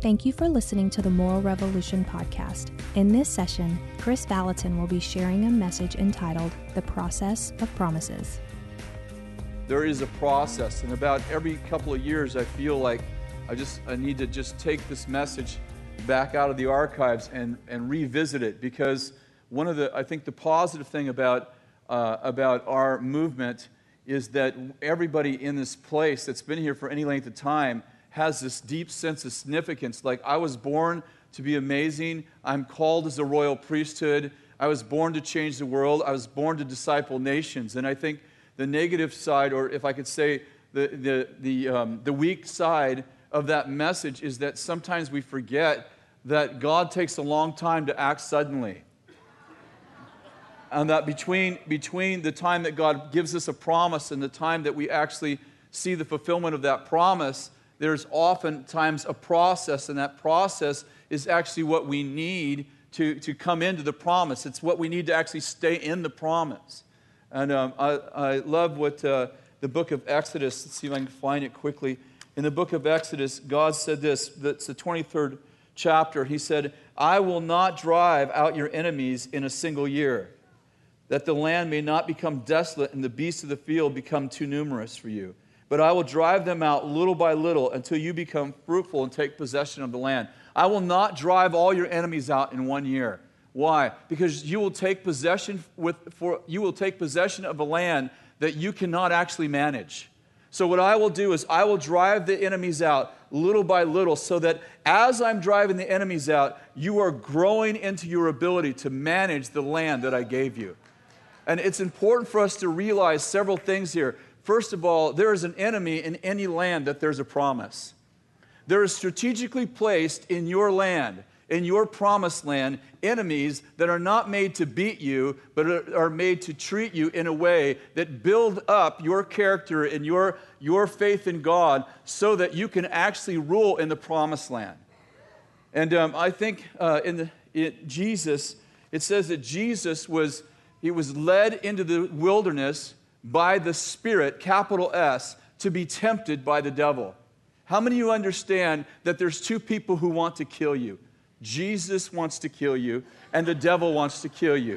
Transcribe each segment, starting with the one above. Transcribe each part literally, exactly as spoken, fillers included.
Thank you for listening to the Moral Revolution podcast. In this session, Chris Valentin will be sharing a message entitled The Process of Promises. There is a process, and about every couple of years I feel like I just I need to just take this message back out of the archives and, and revisit it, because one of the, I think the positive thing about uh, about our movement is that everybody in this place that's been here for any length of time has this deep sense of significance. Like, I was born to be amazing. I'm called as a royal priesthood. I was born to change the world. I was born to disciple nations. And I think the negative side, or if I could say the the the um, the weak side of that message, is that sometimes we forget that God takes a long time to act suddenly. And that between between the time that God gives us a promise and the time that we actually see the fulfillment of that promise, there's oftentimes a process, and that process is actually what we need to, to come into the promise. It's what we need to actually stay in the promise. And um, I, I love what uh, the book of Exodus, let's see if I can find it quickly. In the book of Exodus, God said this, that's the twenty-third chapter. He said, I will not drive out your enemies in a single year, that the land may not become desolate and the beasts of the field become too numerous for you. But I will drive them out little by little until you become fruitful and take possession of the land. I will not drive all your enemies out in one year. Why? Because you will take possession with for you will take possession of a land that you cannot actually manage. So what I will do is I will drive the enemies out little by little, so that as I'm driving the enemies out, you are growing into your ability to manage the land that I gave you. And it's important for us to realize several things here. First of all, there is an enemy in any land that there's a promise. There is strategically placed in your land, in your promised land, enemies that are not made to beat you, but are made to treat you in a way that build up your character and your, your faith in God, so that you can actually rule in the promised land. And um, I think uh, in the, it, Jesus, it says that Jesus was, he was led into the wilderness by the Spirit, capital S, to be tempted by the devil. How many of you understand that there's two people who want to kill you? Jesus wants to kill you, and the devil wants to kill you.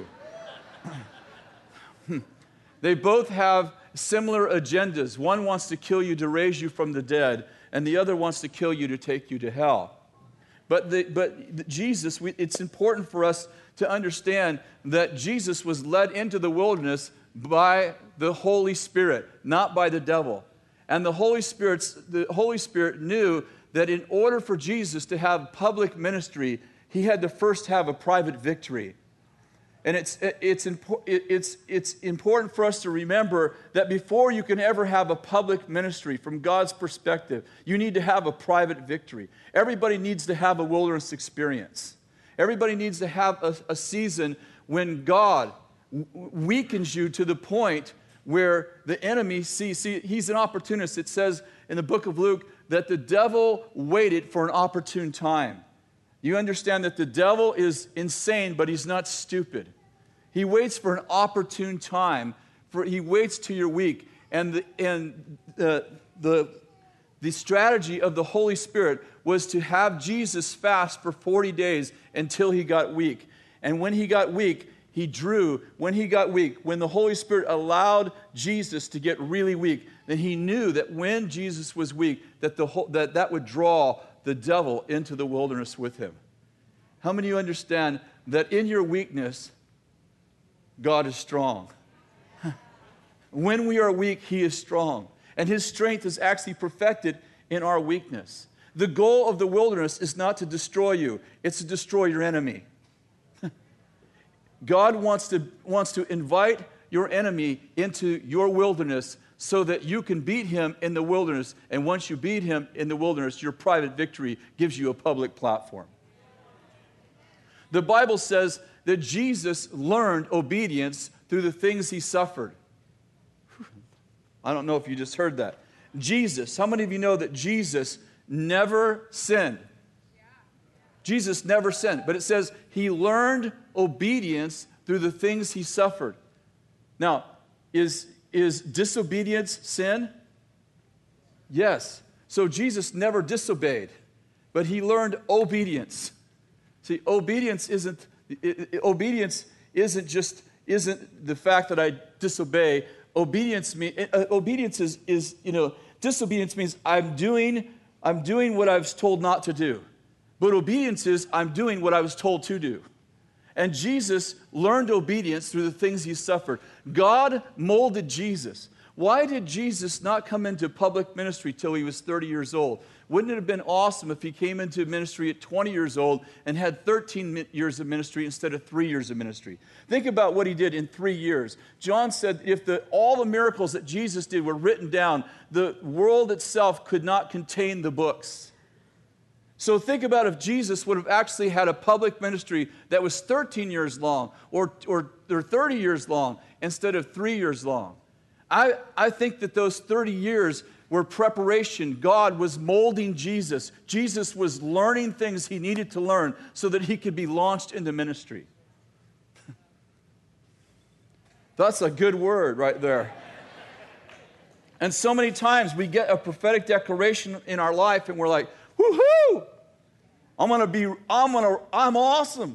They both have similar agendas. One wants to kill you to raise you from the dead, and the other wants to kill you to take you to hell. But, the, but Jesus, we, it's important for us to understand that Jesus was led into the wilderness by the Holy Spirit, not by the devil. And the Holy Spirit's, the Holy Spirit knew that in order for Jesus to have public ministry, he had to first have a private victory. And it's, it's, it's, it's important for us to remember that before you can ever have a public ministry from God's perspective, you need to have a private victory. Everybody needs to have a wilderness experience. Everybody needs to have a, a season when God weakens you to the point where the enemy sees, see, he's an opportunist. It says in the book of Luke that the devil waited for an opportune time. You understand that the devil is insane, but he's not stupid. He waits for an opportune time. For he waits till you're weak. And the, and the, the, the strategy of the Holy Spirit was to have Jesus fast for forty days until he got weak. And when he got weak, he drew. When he got weak, when the Holy Spirit allowed Jesus to get really weak, then he knew that when Jesus was weak, that the whole, that, that would draw the devil into the wilderness with him. How many of you understand that in your weakness, God is strong? When we are weak, he is strong. And his strength is actually perfected in our weakness. The goal of the wilderness is not to destroy you, it's to destroy your enemy. God wants to, wants to invite your enemy into your wilderness so that you can beat him in the wilderness. And once you beat him in the wilderness, your private victory gives you a public platform. The Bible says that Jesus learned obedience through the things he suffered. I don't know if you just heard that. Jesus, how many of you know that Jesus never sinned? Jesus never sinned, but it says he learned obedience through the things he suffered. Now, is, is disobedience sin? Yes. So Jesus never disobeyed. but he learned obedience. See, obedience isn't it, it, obedience isn't just isn't the fact that I disobey. Obedience mean uh, obedience is is you know disobedience means I'm doing I'm doing what I was told not to do, but obedience is I'm doing what I was told to do. And Jesus learned obedience through the things he suffered. God molded Jesus. Why did Jesus not come into public ministry till he was thirty years old? Wouldn't it have been awesome if he came into ministry at twenty years old and had thirteen years of ministry instead of three years of ministry? Think about what he did in three years. John said if the, all the miracles that Jesus did were written down, the world itself could not contain the books. So think about if Jesus would have actually had a public ministry that was thirteen years long or, or, or thirty years long instead of three years long. I, I think that those thirty years were preparation. God was molding Jesus. Jesus was learning things he needed to learn so that he could be launched into ministry. That's a good word right there. And so many times we get a prophetic declaration in our life and we're like, woohoo! I'm gonna be, I'm gonna, I'm awesome.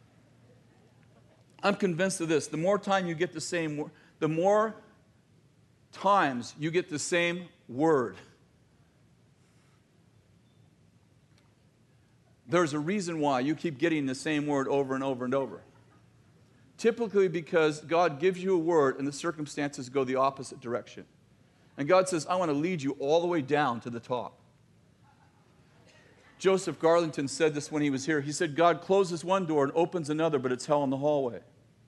I'm convinced of this. The more time you get the same, the more times you get the same word. There's a reason why you keep getting the same word over and over and over. Typically because God gives you a word and the circumstances go the opposite direction. And God says, I want to lead you all the way down to the top. Joseph Garlington said this when he was here. He said, God closes one door and opens another, but it's hell in the hallway.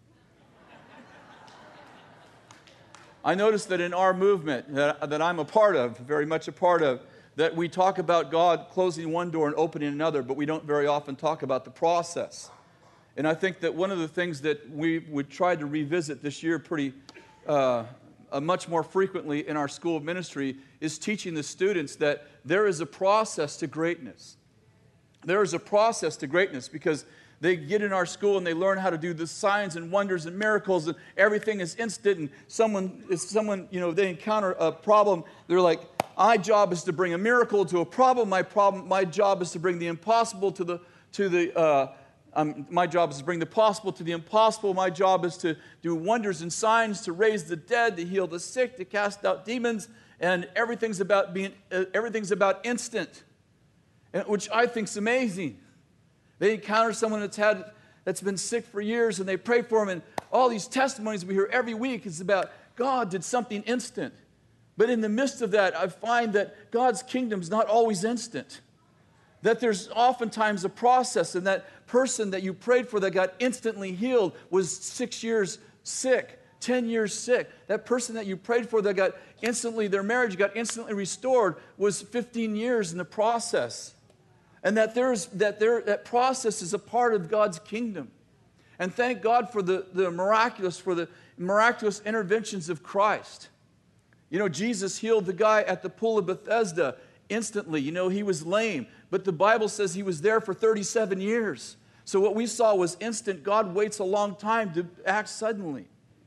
I noticed that in our movement that, that I'm a part of, very much a part of, that we talk about God closing one door and opening another, but we don't very often talk about the process. And I think that one of the things that we would try to revisit this year pretty uh, uh, much more frequently in our school of ministry is teaching the students that there is a process to greatness. There is a process to greatness because they get in our school and they learn how to do the signs and wonders and miracles and everything is instant. And someone, if someone, you know, they encounter a problem, they're like, my job is to bring a miracle to a problem. My problem, my job is to bring the impossible to the, to the, uh, um, my job is to bring the possible to the impossible. My job is to do wonders and signs, to raise the dead, to heal the sick, to cast out demons. And everything's about being, uh, everything's about instant, which I think is amazing. They encounter someone that's had that's been sick for years and they pray for them, and all these testimonies we hear every week is about God did something instant. But in the midst of that, I find that God's kingdom is not always instant. That there's oftentimes a process, and that person that you prayed for that got instantly healed was six years sick, ten years sick. That person that you prayed for that got instantly, their marriage got instantly restored was fifteen years in the process. And that there's that there that process is a part of God's kingdom. And thank God for the, the miraculous, for the miraculous interventions of Christ. You know, Jesus healed the guy at the pool of Bethesda instantly. You know, he was lame, but the Bible says he was there for thirty-seven years. So what we saw was instant. God waits a long time to act suddenly.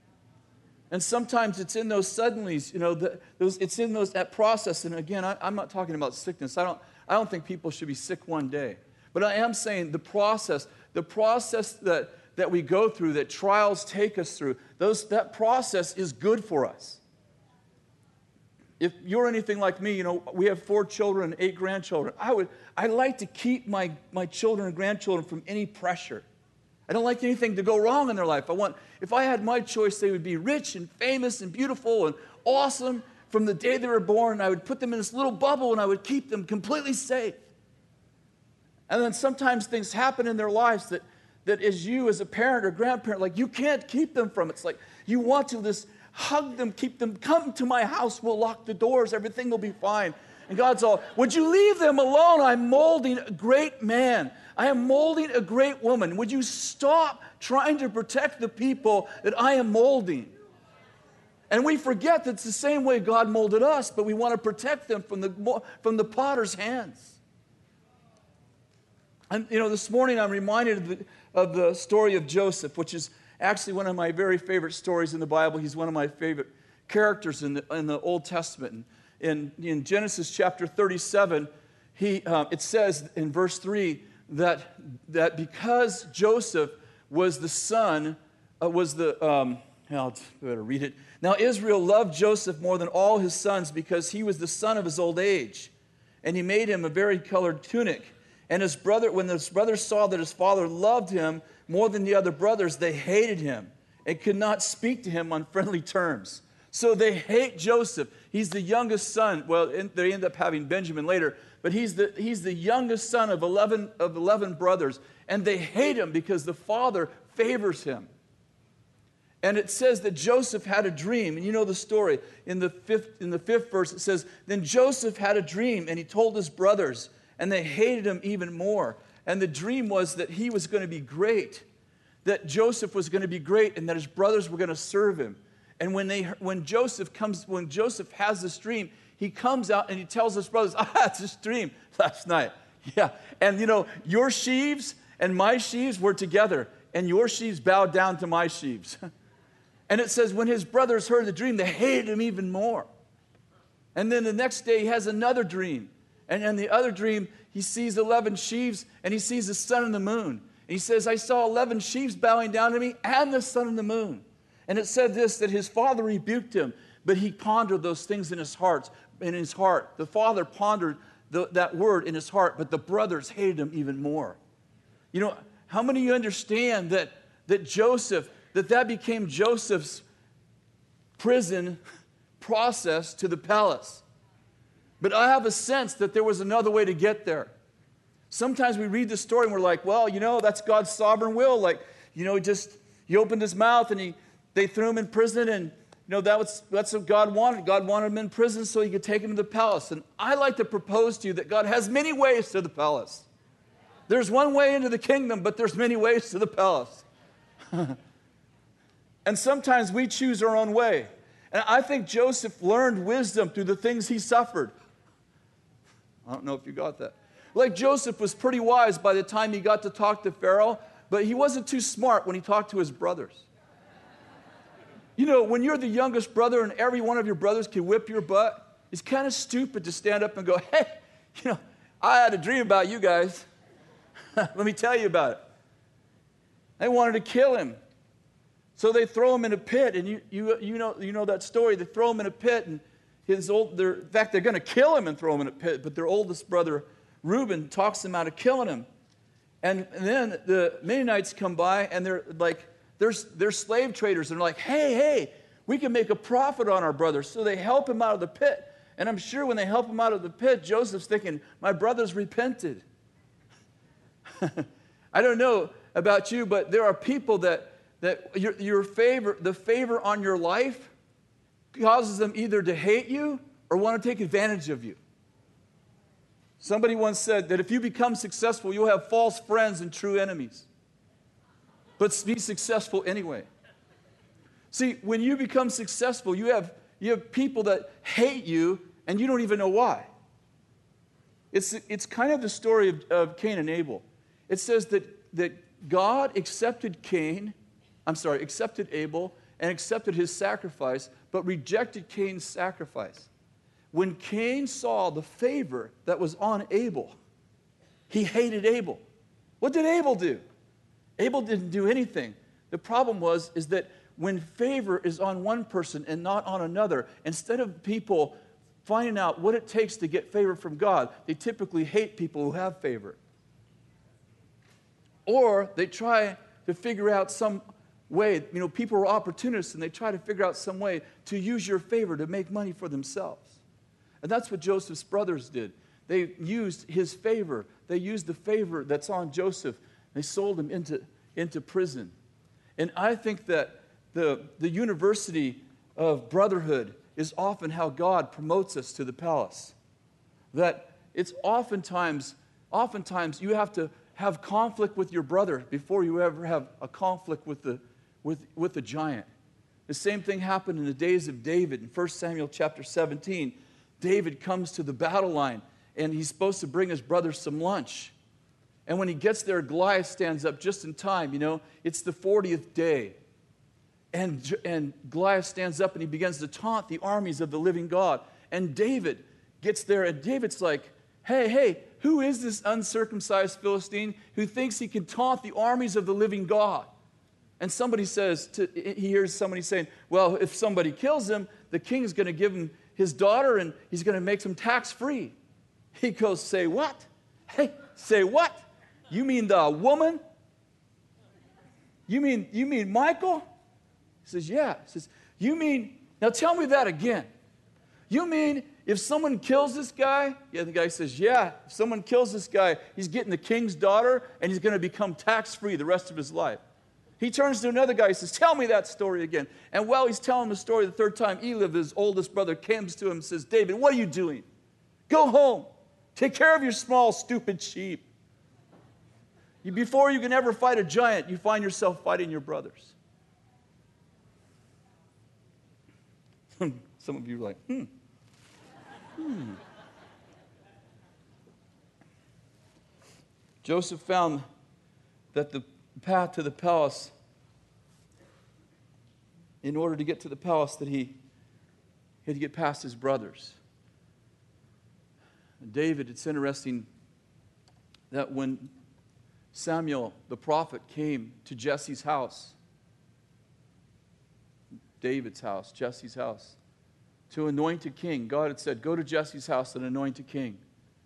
And sometimes it's in those suddenlies, you know, the, those, it's in those that process. And again, I, I'm not talking about sickness. I don't, I don't think people should be sick one day. But I am saying the process, the process that, that we go through, that trials take us through, those, that process is good for us. If you're anything like me, you know, we have four children and eight grandchildren. I would, I like to keep my, my children and grandchildren from any pressure. I don't like anything to go wrong in their life. I want, if I had my choice, they would be rich and famous and beautiful and awesome from the day they were born. I would put them in this little bubble and I would keep them completely safe. And then sometimes things happen in their lives that, that as you, as a parent or grandparent, like you can't keep them from. It's like you want to just hug them, keep them, come to my house, we'll lock the doors, everything will be fine. And God's all, would you leave them alone? I'm molding a great man. I am molding a great woman. Would you stop trying to protect the people that I am molding? And we forget that it's the same way God molded us, but we want to protect them from the, from the potter's hands. And, you know, this morning I'm reminded of the, of the story of Joseph, which is actually one of my very favorite stories in the Bible. He's one of my favorite characters in the, in the Old Testament. In, in Genesis chapter thirty-seven, he, um, it says in verse three that, that because Joseph was the son, uh, was the, um, I'll better read it. Now Israel loved Joseph more than all his sons because he was the son of his old age. And he made him a varicolored tunic. And his brother, when his brothers saw that his father loved him more than the other brothers, they hated him and could not speak to him on friendly terms. So they hate Joseph. He's the youngest son. Well, they end up having Benjamin later, but he's the, he's the youngest son of eleven, of eleven brothers. And they hate him because the father favors him. And it says that Joseph had a dream. And you know the story. In the fifth, in the fifth verse, it says, then Joseph had a dream, and he told his brothers, and they hated him even more. And the dream was that he was going to be great, that Joseph was going to be great, and that his brothers were going to serve him. And when they, when Joseph comes, when Joseph has this dream, he comes out and he tells his brothers, I had this dream last night. Yeah, and you know, your sheaves and my sheaves were together, and your sheaves bowed down to my sheaves. And it says when his brothers heard the dream, they hated him even more. And then the next day he has another dream. And in the other dream, he sees eleven sheaves, and he sees the sun and the moon. And he says, I saw eleven sheaves bowing down to me and the sun and the moon. And it said this, that his father rebuked him, but he pondered those things in his heart. In his heart. The father pondered the, that word in his heart, but the brothers hated him even more. You know, how many of you understand that, that Joseph, that that became Joseph's prison process to the palace? But I have a sense that there was another way to get there. Sometimes we read the story and we're like, well, you know, that's God's sovereign will. Like, you know, he just, he opened his mouth and he, they threw him in prison, and, you know, that was, that's what God wanted. God wanted him in prison so he could take him to the palace. And I like to propose to you that God has many ways to the palace. There's one way into the kingdom, but there's many ways to the palace. And sometimes we choose our own way. And I think Joseph learned wisdom through the things he suffered. I don't know if you got that. Like Joseph was pretty wise by the time he got to talk to Pharaoh, but he wasn't too smart when he talked to his brothers. You know, when you're the youngest brother and every one of your brothers can whip your butt, it's kind of stupid to stand up and go, hey, you know, I had a dream about you guys. Let me tell you about it. They wanted to kill him. So they throw him in a pit, and you, you, you, know, you know that story. They throw him in a pit, and his old, in fact, they're going to kill him and throw him in a pit, but their oldest brother, Reuben, talks them out of killing him. And, and then the Midianites come by, and they're like, they're, they're slave traders, and they're like, hey, hey, we can make a profit on our brother. So they help him out of the pit. And I'm sure when they help him out of the pit, Joseph's thinking, my brothers repented. I don't know about you, but there are people that that your, your favor, the favor on your life causes them either to hate you or want to take advantage of you. Somebody once said that if you become successful, you'll have false friends and true enemies. But be successful anyway. See, when you become successful, you have, you have people that hate you and you don't even know why. It's, it's kind of the story of, of Cain and Abel. It says that, that God accepted Cain I'm sorry, accepted Abel and accepted his sacrifice, but rejected Cain's sacrifice. When Cain saw the favor that was on Abel, he hated Abel. What did Abel do? Abel didn't do anything. The problem was is that when favor is on one person and not on another, instead of people finding out what it takes to get favor from God, they typically hate people who have favor. Or they try to figure out some way, you know, people are opportunists and they try to figure out some way to use your favor to make money for themselves. And that's what Joseph's brothers did. They used his favor. They used the favor that's on Joseph. They sold him into, into prison. And I think that the, the university of brotherhood is often how God promotes us to the palace. That it's oftentimes, oftentimes you have to have conflict with your brother before you ever have a conflict with the With, with the giant. The same thing happened in the days of David. In First Samuel chapter seventeen, David comes to the battle line, and he's supposed to bring his brother some lunch. And when he gets there, Goliath stands up just in time. You know, it's the fortieth day. And, and Goliath stands up, and he begins to taunt the armies of the living God. And David gets there, and David's like, hey, hey, who is this uncircumcised Philistine who thinks he can taunt the armies of the living God? And somebody says, to, he hears somebody saying, well, if somebody kills him, the king is going to give him his daughter and he's going to make him tax-free. He goes, say what? Hey, say what? You mean the woman? You mean, you mean Michael? He says, yeah. He says, you mean, now tell me that again. You mean if someone kills this guy? Yeah, the guy says, yeah, if someone kills this guy, he's getting the king's daughter and he's going to become tax-free the rest of his life. He turns to another guy, he says, tell me that story again. And while he's telling the story the third time, Eliab, his oldest brother, comes to him and says, David, what are you doing? Go home. Take care of your small, stupid sheep. You, before you can ever fight a giant, you find yourself fighting your brothers. Some of you are like, hmm. hmm. Joseph found that the path to the palace, in order to get to the palace, that he, he had to get past his brothers. And David, it's interesting that when Samuel, the prophet, came to Jesse's house, David's house, Jesse's house, to anoint a king, God had said, go to Jesse's house and anoint a king.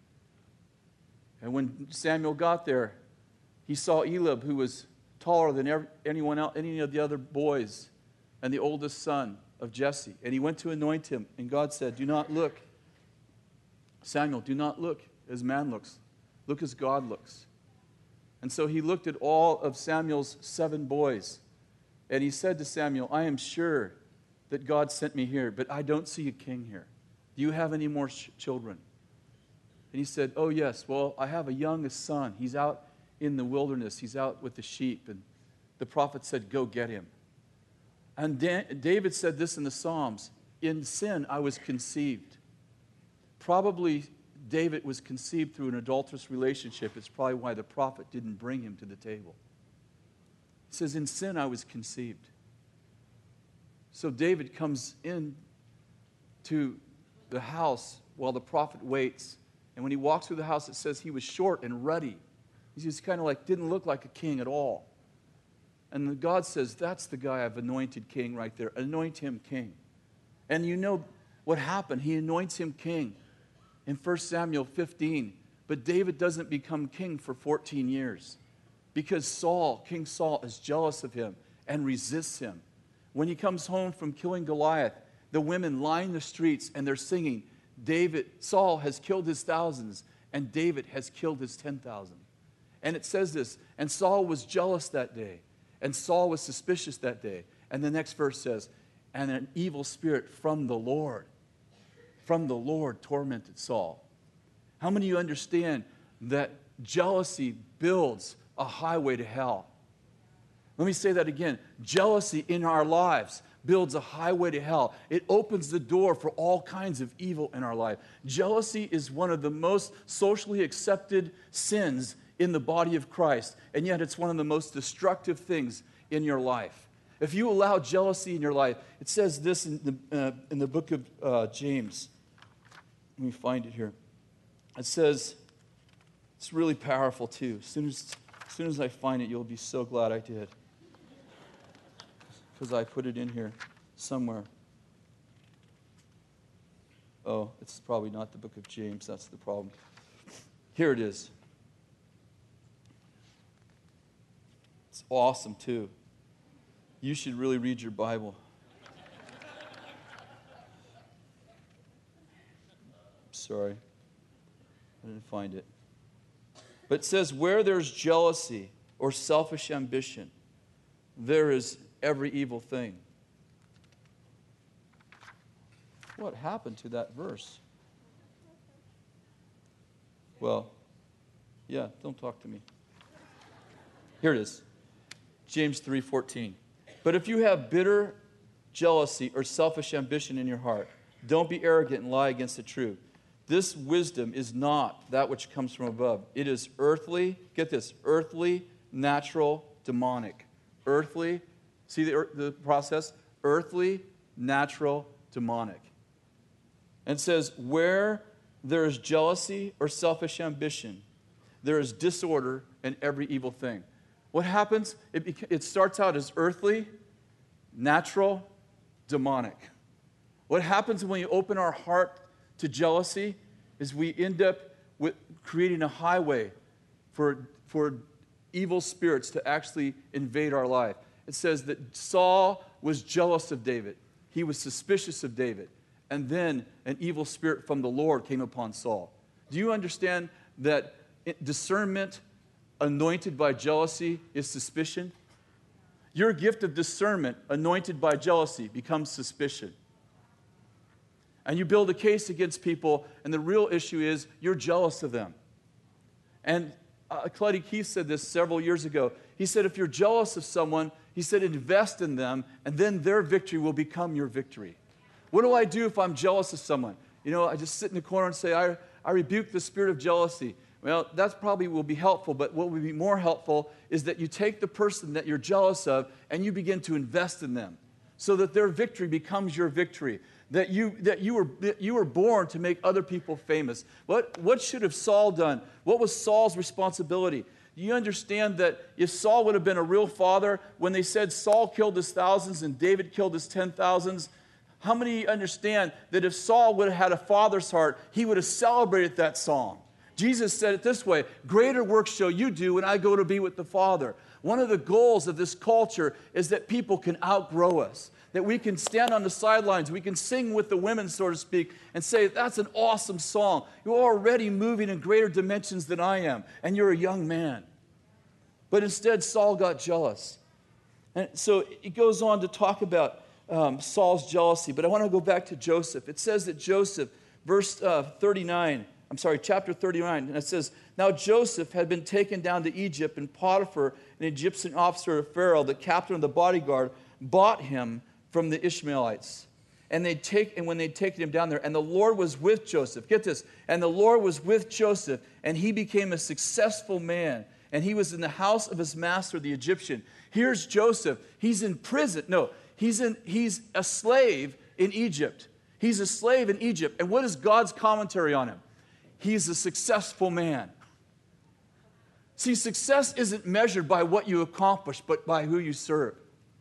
And when Samuel got there, he saw Eliab, who was taller than every, anyone else, any of the other boys, and the oldest son of Jesse. And he went to anoint him, and God said, do not look, Samuel, do not look as man looks. Look as God looks. And so he looked at all of Samuel's seven boys, and he said to Samuel, I am sure that God sent me here, but I don't see a king here. Do you have any more sh- children? And he said, oh yes, well, I have a youngest son. He's out in the wilderness. He's out with the sheep. And the prophet said, go get him. And Dan- David said this in the Psalms, in sin I was conceived. Probably David was conceived through an adulterous relationship. It's probably why the prophet didn't bring him to the table. He says, in sin I was conceived. So David comes in to the house while the prophet waits. And when he walks through the house, it says he was short and ruddy. He just kind of like didn't look like a king at all. And God says, that's the guy I've anointed king right there. Anoint him king. And you know what happened? He anoints him king in First Samuel fifteen. But David doesn't become king for fourteen years because Saul, King Saul, is jealous of him and resists him. When he comes home from killing Goliath, the women line the streets and they're singing, David, Saul has killed his thousands and David has killed his ten thousand. And it says this, and Saul was jealous that day, and Saul was suspicious that day. And the next verse says, and an evil spirit from the Lord, from the Lord tormented Saul. How many of you understand that jealousy builds a highway to hell? Let me say that again. Jealousy in our lives builds a highway to hell. It opens the door for all kinds of evil in our life. Jealousy is one of the most socially accepted sins in the body of Christ, and yet it's one of the most destructive things in your life. If you allow jealousy in your life, it says this in the, uh, in the book of uh, James. Let me find it here. It says, it's really powerful too. As soon as, as soon as I find it, you'll be so glad I did. Because I put it in here somewhere. Oh, it's probably not the book of James. That's the problem. Here it is. It's awesome, too. You should really read your Bible. Sorry. I didn't find it. But it says, where there's jealousy or selfish ambition, there is every evil thing. What happened to that verse? Well, yeah, don't talk to me. Here it is. James three fourteen. But if you have bitter jealousy or selfish ambition in your heart, don't be arrogant and lie against the truth. This wisdom is not that which comes from above. It is earthly, get this, earthly, natural, demonic. Earthly, see the, the process? Earthly, natural, demonic. And it says, where there is jealousy or selfish ambition. There is disorder in every evil thing. What happens? It, beca- it starts out as earthly, natural, demonic. What happens when you open our heart to jealousy is we end up with creating a highway for, for evil spirits to actually invade our life. It says that Saul was jealous of David. He was suspicious of David. And then an evil spirit from the Lord came upon Saul. Do you understand that discernment anointed by jealousy is suspicion? Your gift of discernment anointed by jealousy becomes suspicion. And you build a case against people, and the real issue is you're jealous of them. And uh, Clutty Keith said this several years ago. He said, if you're jealous of someone, he said, invest in them, and then their victory will become your victory. What do I do if I'm jealous of someone? You know, I just sit in the corner and say, I, I rebuke the spirit of jealousy. Well, that probably will be helpful, but what would be more helpful is that you take the person that you're jealous of and you begin to invest in them so that their victory becomes your victory. That you, that you were, that you were born to make other people famous. What, what should have Saul done? What was Saul's responsibility? Do you understand that if Saul would have been a real father, when they said Saul killed his thousands and David killed his ten thousands, how many understand that if Saul would have had a father's heart, he would have celebrated that song? Jesus said it this way, greater works shall you do when I go to be with the Father. One of the goals of this culture is that people can outgrow us, that we can stand on the sidelines, we can sing with the women, so to speak, and say, that's an awesome song. You're already moving in greater dimensions than I am, and you're a young man. But instead, Saul got jealous. And so it goes on to talk about um, Saul's jealousy, but I want to go back to Joseph. It says that Joseph, verse uh, thirty-nine, I'm sorry, chapter thirty-nine, and it says, now Joseph had been taken down to Egypt, and Potiphar, an Egyptian officer of Pharaoh, the captain of the bodyguard, bought him from the Ishmaelites. And they'd take, and when they'd taken him down there, and the Lord was with Joseph. Get this, and the Lord was with Joseph, and he became a successful man. And he was in the house of his master, the Egyptian. Here's Joseph. He's in prison. No, he's in, he's a slave in Egypt. He's a slave in Egypt. And what is God's commentary on him? He's a successful man. See, success isn't measured by what you accomplish, but by who you serve.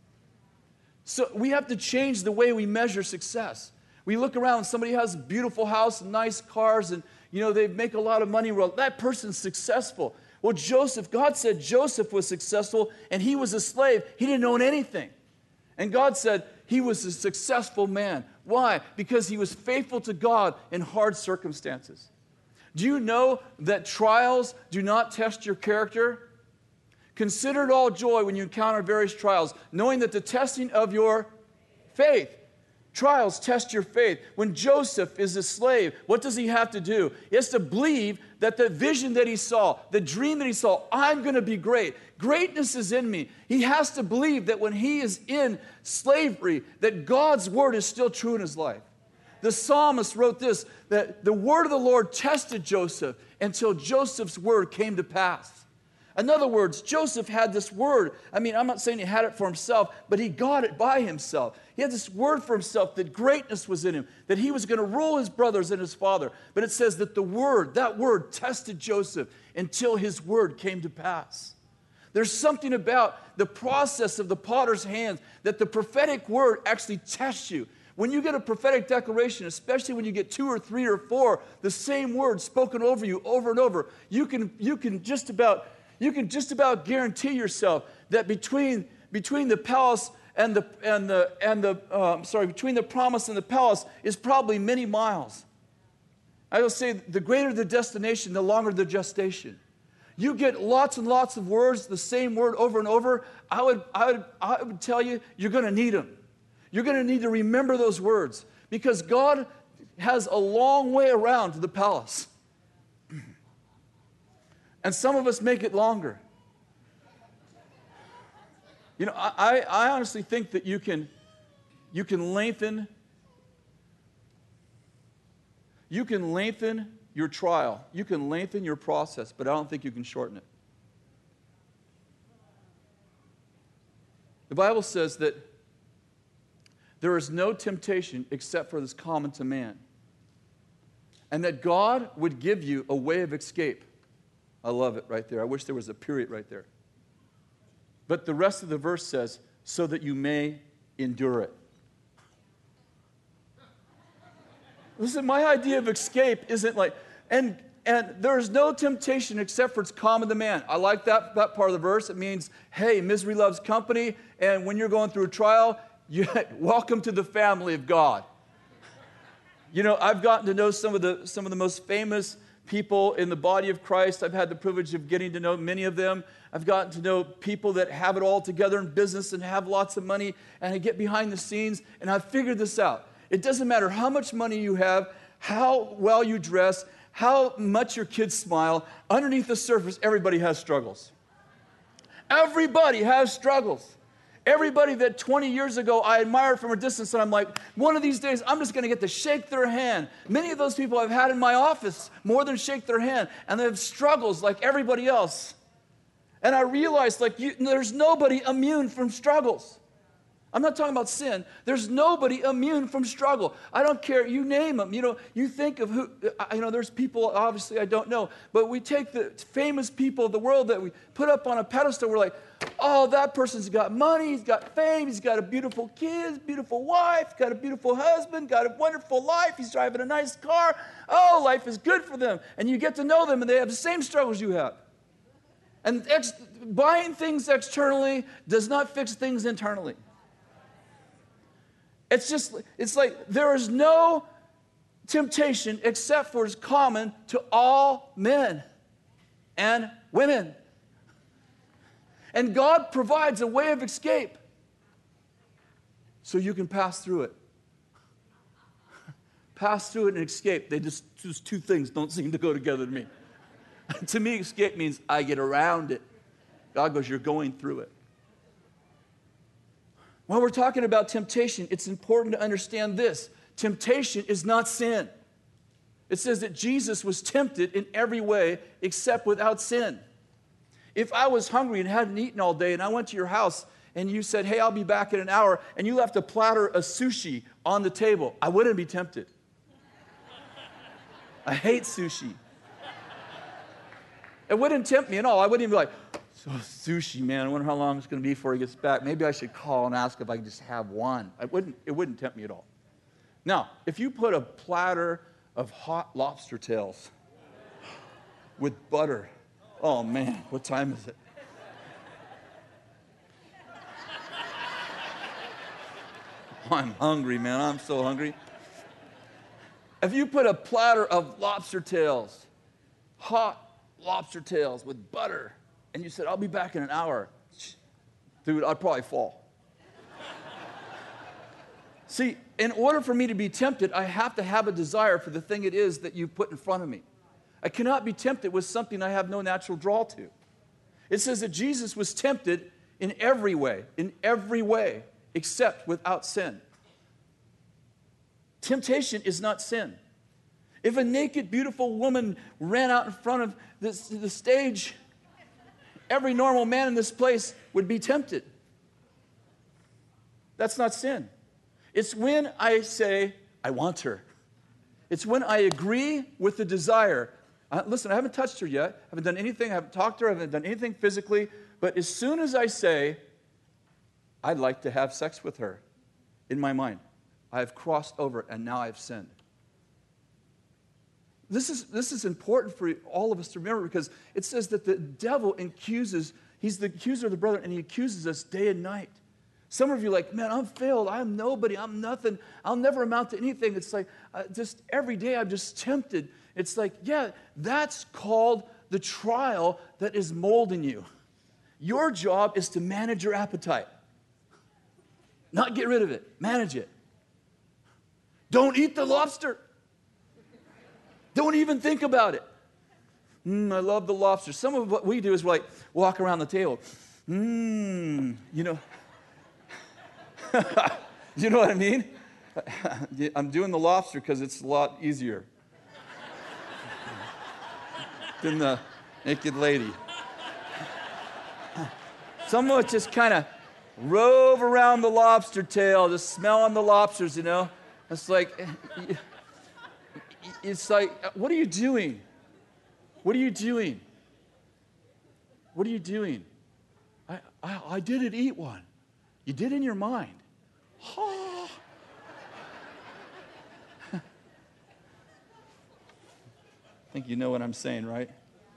So we have to change the way we measure success. We look around, somebody has a beautiful house, nice cars, and you know they make a lot of money. Well, that person's successful. Well, Joseph, God said Joseph was successful, and he was a slave. He didn't own anything. And God said he was a successful man. Why? Because he was faithful to God in hard circumstances. Do you know that trials do not test your character? Consider it all joy when you encounter various trials, knowing that the testing of your faith, trials test your faith. When Joseph is a slave, what does he have to do? He has to believe that the vision that he saw, the dream that he saw, I'm going to be great. Greatness is in me. He has to believe that when he is in slavery, that God's word is still true in his life. The psalmist wrote this, that the word of the Lord tested Joseph until Joseph's word came to pass. In other words, Joseph had this word. I mean, I'm not saying he had it for himself, but he got it by himself. He had this word for himself that greatness was in him, that he was going to rule his brothers and his father. But it says that the word, that word tested Joseph until his word came to pass. There's something about the process of the potter's hands that the prophetic word actually tests you. When you get a prophetic declaration, especially when you get two or three or four, the same word spoken over you over and over, you can, you can just about, you can just about guarantee yourself that between, between the palace and the, and the, and the uh, sorry, between the promise and the palace is probably many miles. I will say the greater the destination, the longer the gestation. You get lots and lots of words, the same word over and over, I would, I would, I would tell you, you're going to need them. You're going to need to remember those words because God has a long way around to the palace. And some of us make it longer. You know, I, I honestly think that you can, you can lengthen, you can lengthen your trial. You can lengthen your process, but I don't think you can shorten it. The Bible says that there is no temptation except for this common to man. and that God would give you a way of escape. I love it right there. I wish there was a period right there. But the rest of the verse says, so that you may endure it. Listen, my idea of escape isn't like, and and there's no temptation except for it's common to man. I like that, that part of the verse. It means, hey, misery loves company, and when you're going through a trial, you, welcome to the family of God. You know, I've gotten to know some of the some of the most famous people in the body of Christ. I've had the privilege of getting to know many of them. I've gotten to know people that have it all together in business and have lots of money, and I get behind the scenes, and I've figured this out. It doesn't matter how much money you have, how well you dress, how much your kids smile. Underneath the surface, everybody has struggles. Everybody has struggles. Everybody that twenty years ago I admired from a distance, and I'm like, one of these days I'm just going to get to shake their hand. Many of those people I've had in my office more than shake their hand, and they have struggles like everybody else. And I realized, like, you, there's nobody immune from struggles. I'm not talking about sin. There's nobody immune from struggle. I don't care. You name them. You know, you think of who, you know, there's people, obviously, I don't know. But we take the famous people of the world that we put up on a pedestal. We're like, oh, that person's got money. He's got fame. He's got a beautiful kid, beautiful wife, got a beautiful husband, got a wonderful life. He's driving a nice car. Oh, life is good for them. And you get to know them, and they have the same struggles you have. And ex- buying things externally does not fix things internally. It's just, it's like there is no temptation except for it's common to all men and women. And God provides a way of escape so you can pass through it. Pass through it and escape. They just, just two things don't seem to go together to me. To me, escape means I get around it. God goes, you're going through it. When we're talking about temptation, it's important to understand this. Temptation is not sin. It says that Jesus was tempted in every way except without sin. If I was hungry and hadn't eaten all day and I went to your house and you said, hey, I'll be back in an hour, and you left a platter of sushi on the table, I wouldn't be tempted. I hate sushi. It wouldn't tempt me at all. I wouldn't even be like, so sushi, man, I wonder how long it's going to be before he gets back. Maybe I should call and ask if I can just have one. I wouldn't, it wouldn't tempt me at all. Now, if you put a platter of hot lobster tails with butter, oh man, what time is it? I'm hungry, man. I'm so hungry. If you put a platter of lobster tails, hot lobster tails with butter, and you said, I'll be back in an hour, dude, I'd probably fall. See, in order for me to be tempted, I have to have a desire for the thing it is that you put in front of me. I cannot be tempted with something I have no natural draw to. It says that Jesus was tempted in every way, in every way, except without sin. Temptation is not sin. If a naked, beautiful woman ran out in front of this, the stage, every normal man in this place would be tempted. That's not sin. It's when I say, I want her. It's when I agree with the desire. Uh, listen, I haven't touched her yet. I haven't done anything. I haven't talked to her. I haven't done anything physically. But as soon as I say, I'd like to have sex with her, in my mind, I have crossed over and now I've sinned. This is, this is important for all of us to remember, because it says that the devil accuses, he's the accuser of the brother, and he accuses us day and night. Some of you are like, man, I'm failed. I'm nobody. I'm nothing. I'll never amount to anything. It's like uh, just every day I'm just tempted. It's like, yeah, that's called the trial that is molding you. Your job is to manage your appetite. Not get rid of it. Manage it. Don't eat the lobster. Don't even think about it. Mm, I love the lobster. Some of what we do is like walk around the table. Mmm, you know. You know what I mean? I'm doing the lobster because it's a lot easier than the naked lady. Some of us just kind of rove around the lobster tail, just smelling the lobsters, you know. It's like, it's like, what are you doing? What are you doing? What are you doing? I, I, I didn't eat one. You did in your mind. Oh. I think you know what I'm saying, right?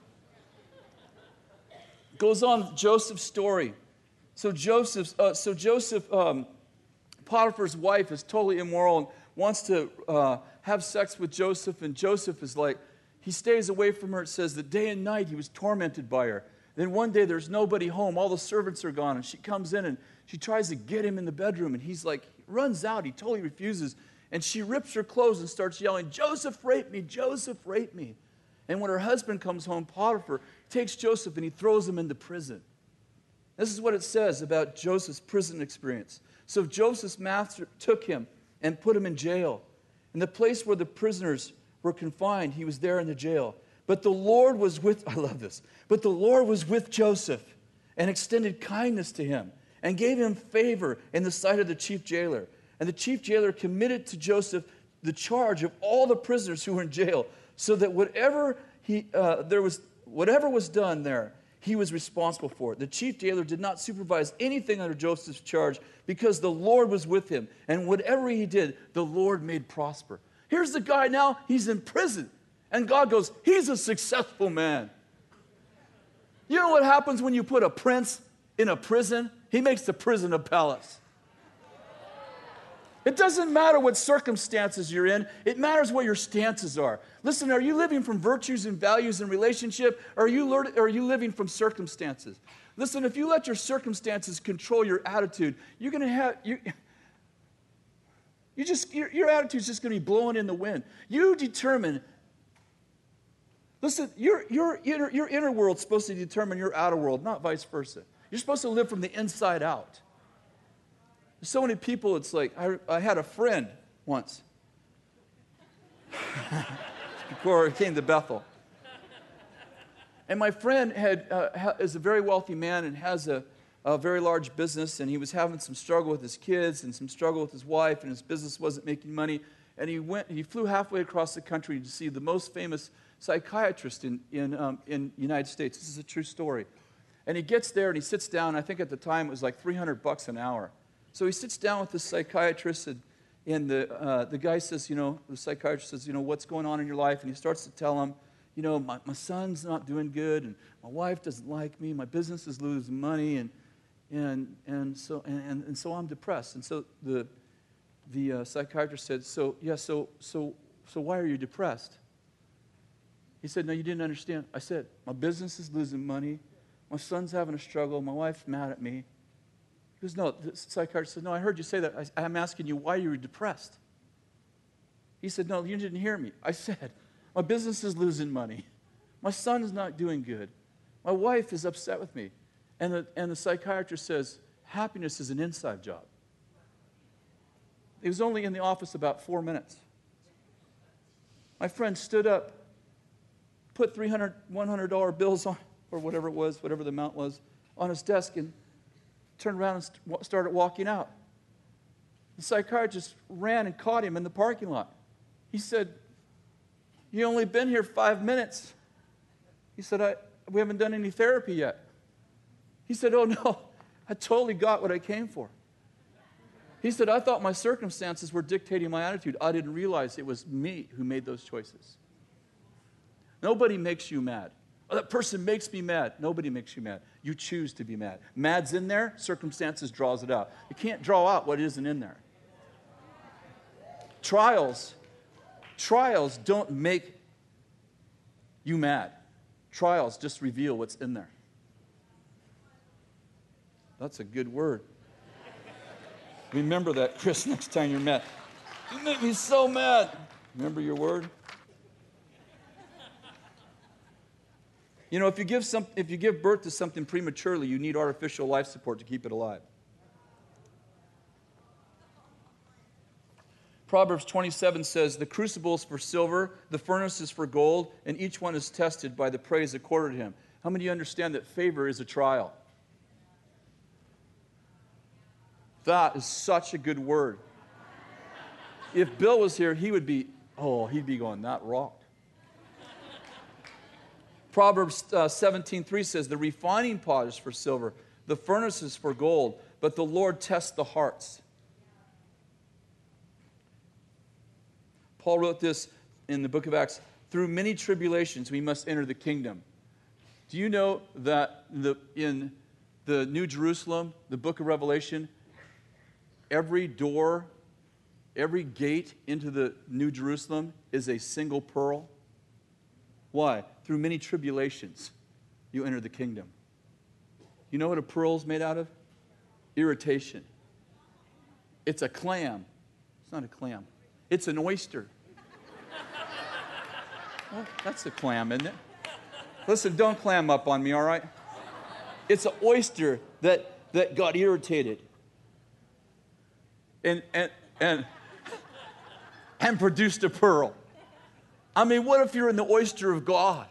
Goes on, Joseph's story. So Joseph, uh, so Joseph, um, Potiphar's wife is totally immoral and wants to uh, have sex with Joseph, and Joseph is like, he stays away from her. It says that day and night he was tormented by her. Then one day there's nobody home. All the servants are gone, and she comes in and she tries to get him in the bedroom, and he's like, runs out. He totally refuses, and she rips her clothes and starts yelling, Joseph raped me, Joseph raped me. And when her husband comes home, Potiphar takes Joseph and he throws him into prison. This is what it says about Joseph's prison experience. So Joseph's master took him and put him in jail. In the place where the prisoners were confined, he was there in the jail. But the Lord was with, I love this, but the Lord was with Joseph and extended kindness to him and gave him favor in the sight of the chief jailer. And the chief jailer committed to Joseph the charge of all the prisoners who were in jail, so that whatever he uh, there was whatever was done there, he was responsible for it. The chief jailer did not supervise anything under Joseph's charge because the Lord was with him. And whatever he did, the Lord made prosper. Here's the guy now, he's in prison. And God goes, he's a successful man. You know what happens when you put a prince in a prison? He makes the prison a palace. It doesn't matter what circumstances you're in. It matters what your stances are. Listen, are you living from virtues and values and relationship, or are you, learn, or are you living from circumstances? Listen, if you let your circumstances control your attitude, you're going to have, you, you just, your, your attitude's just going to be blowing in the wind. You determine, listen, your, your, inner, your inner world's supposed to determine your outer world, not vice versa. You're supposed to live from the inside out. So many people, it's like, I, I had a friend once, before I came to Bethel. And my friend had uh, ha, is a very wealthy man and has a, a very large business, and he was having some struggle with his kids and some struggle with his wife, and his business wasn't making money. And he went, he flew halfway across the country to see the most famous psychiatrist in in um, in United States. This is a true story. And he gets there and he sits down. I think at the time it was like three hundred bucks an hour. So he sits down with the psychiatrist, and, and the, uh, the guy says, you know, the psychiatrist says, you know, what's going on in your life? And he starts to tell him, you know, my, my son's not doing good, and my wife doesn't like me, my business is losing money, and and and so and, and so I'm depressed. And so the the uh, psychiatrist said, so yeah, so so so why are you depressed? He said, no, you didn't understand. I said, my business is losing money, my son's having a struggle, my wife's mad at me. He goes, no, the psychiatrist said, no, I heard you say that. I, I'm asking you why you were depressed. He said, no, you didn't hear me. I said, my business is losing money. My son is not doing good. My wife is upset with me. And the, and the psychiatrist says, happiness is an inside job. He was only in the office about four minutes. My friend stood up, put three hundred dollars, one hundred dollar bills on, or whatever it was, whatever the amount was, on his desk, and turned around and st- started walking out. The psychiatrist ran and caught him in the parking lot. He said, you only been here five minutes. He said, I, we haven't done any therapy yet. He said, oh no, I totally got what I came for. He said, I thought my circumstances were dictating my attitude. I didn't realize it was me who made those choices. Nobody makes you mad. Oh, that person makes me mad. Nobody makes you mad. You choose to be mad. Mad's in there, circumstances draws it out. You can't draw out what isn't in there. Trials, trials don't make you mad. Trials just reveal what's in there. That's a good word. Remember that, Chris, next time you're mad. You make me so mad. Remember your word? You know, if you give some, if you give birth to something prematurely, you need artificial life support to keep it alive. Proverbs twenty-seven says, the crucible is for silver, the furnace is for gold, and each one is tested by the praise accorded to him. How many of you understand that favor is a trial? That is such a good word. If Bill was here, he would be Oh, he'd be going, not rock. Proverbs uh, seventeen three says, the refining pot is for silver, the furnace is for gold, but the Lord tests the hearts. Paul wrote this in the book of Acts, through many tribulations we must enter the kingdom. Do you know that the, in the New Jerusalem, the book of Revelation, every door, every gate into the New Jerusalem is a single pearl? Why? Through many tribulations you enter the kingdom. You know what a pearl is made out of? Irritation. It's a clam. It's not a clam. It's an oyster. Well, that's a clam, isn't it? Listen, don't clam up on me, all right? It's an oyster that, that got irritated and, and, and, and produced a pearl. I mean, what if you're in the oyster of God?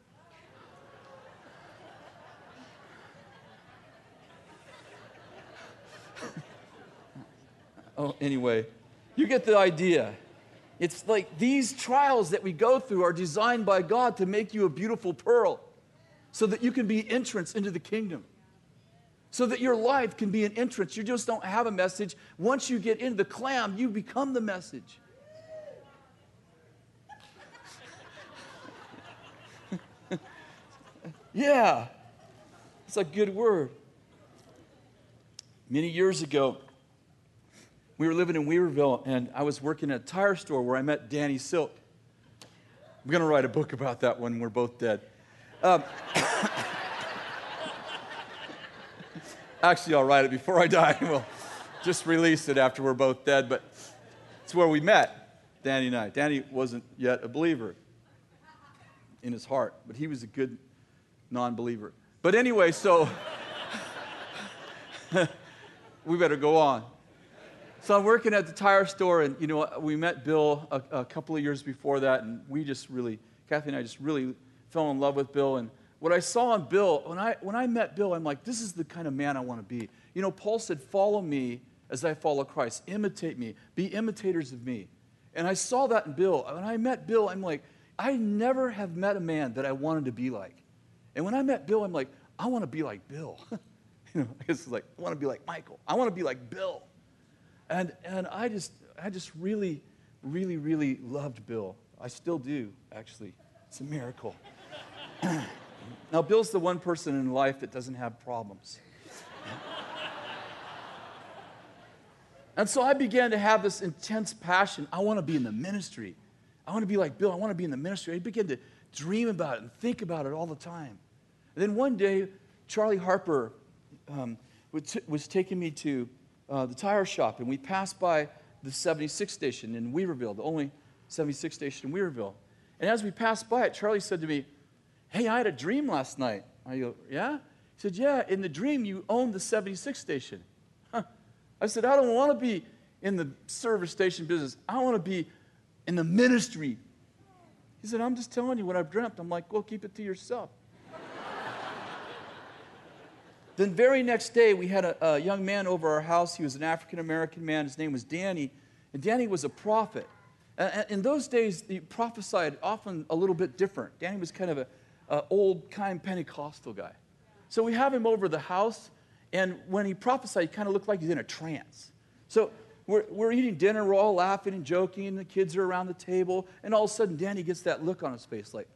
Oh, anyway, you get the idea. It's like these trials that we go through are designed by God to make you a beautiful pearl so that you can be entrance into the kingdom. So that your life can be an entrance. You just don't have a message. Once you get into the clam, you become the message. Yeah, it's a good word. Many years ago, we were living in Weaverville, and I was working at a tire store where I met Danny Silk. I'm going to write a book about that when we're both dead. Um, actually, I'll write it before I die. We'll just release it after we're both dead, but it's where we met, Danny and I. Danny wasn't yet a believer in his heart, but he was a good non-believer. But anyway, so we better go on. So I'm working at the tire store, and, you know, we met Bill a, a couple of years before that, and we just really, Kathy and I just really fell in love with Bill. And what I saw in Bill, when I, when I met Bill, I'm like, this is the kind of man I want to be. You know, Paul said, follow me as I follow Christ. Imitate me. Be imitators of me. And I saw that in Bill. When I met Bill, I'm like, I never have met a man that I wanted to be like. And when I met Bill, I'm like, I want to be like Bill. You know, I guess it's like, I want to be like Michael. I want to be like Bill. And and I just I just really, really, really loved Bill. I still do, actually. It's a miracle. Now, Bill's the one person in life that doesn't have problems. And so I began to have this intense passion. I want to be in the ministry. I want to be like Bill. I want to be in the ministry. I began to dream about it and think about it all the time. And then one day, Charlie Harper um, was taking me to Uh, the tire shop, and we passed by the seventy-six station in Weaverville, the only seventy-six station in Weaverville. And as we passed by it, Charlie said to me, hey, I had a dream last night. I go, yeah? He said, yeah, in the dream you owned the seventy-six station. Huh. I said, I don't want to be in the service station business. I want to be in the ministry. He said, I'm just telling you what I've dreamt. I'm like, well, keep it to yourself. Then very next day, we had a, a young man over our house. He was an African-American man. His name was Danny. And Danny was a prophet. And in those days, he prophesied often a little bit different. Danny was kind of an old, kind Pentecostal guy. So we have him over the house. And when he prophesied, he kind of looked like he's in a trance. So we're, we're eating dinner. We're all laughing and joking. And the kids are around the table. And all of a sudden, Danny gets that look on his face like,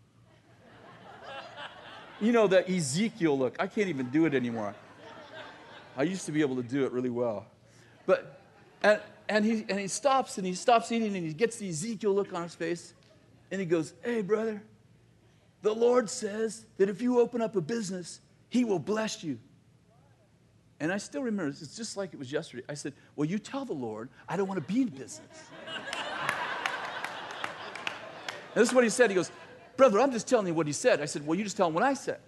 you know, that Ezekiel look. I can't even do it anymore. I used to be able to do it really well. But, and, and, he, and he stops, and he stops eating, and he gets the Ezekiel look on his face, and he goes, hey, brother, the Lord says that if you open up a business, he will bless you. And I still remember, it's just like it was yesterday. I said, well, you tell the Lord, I don't want to be in business. And this is what he said. He goes, brother, I'm just telling you what he said. I said, well, you just tell him what I said.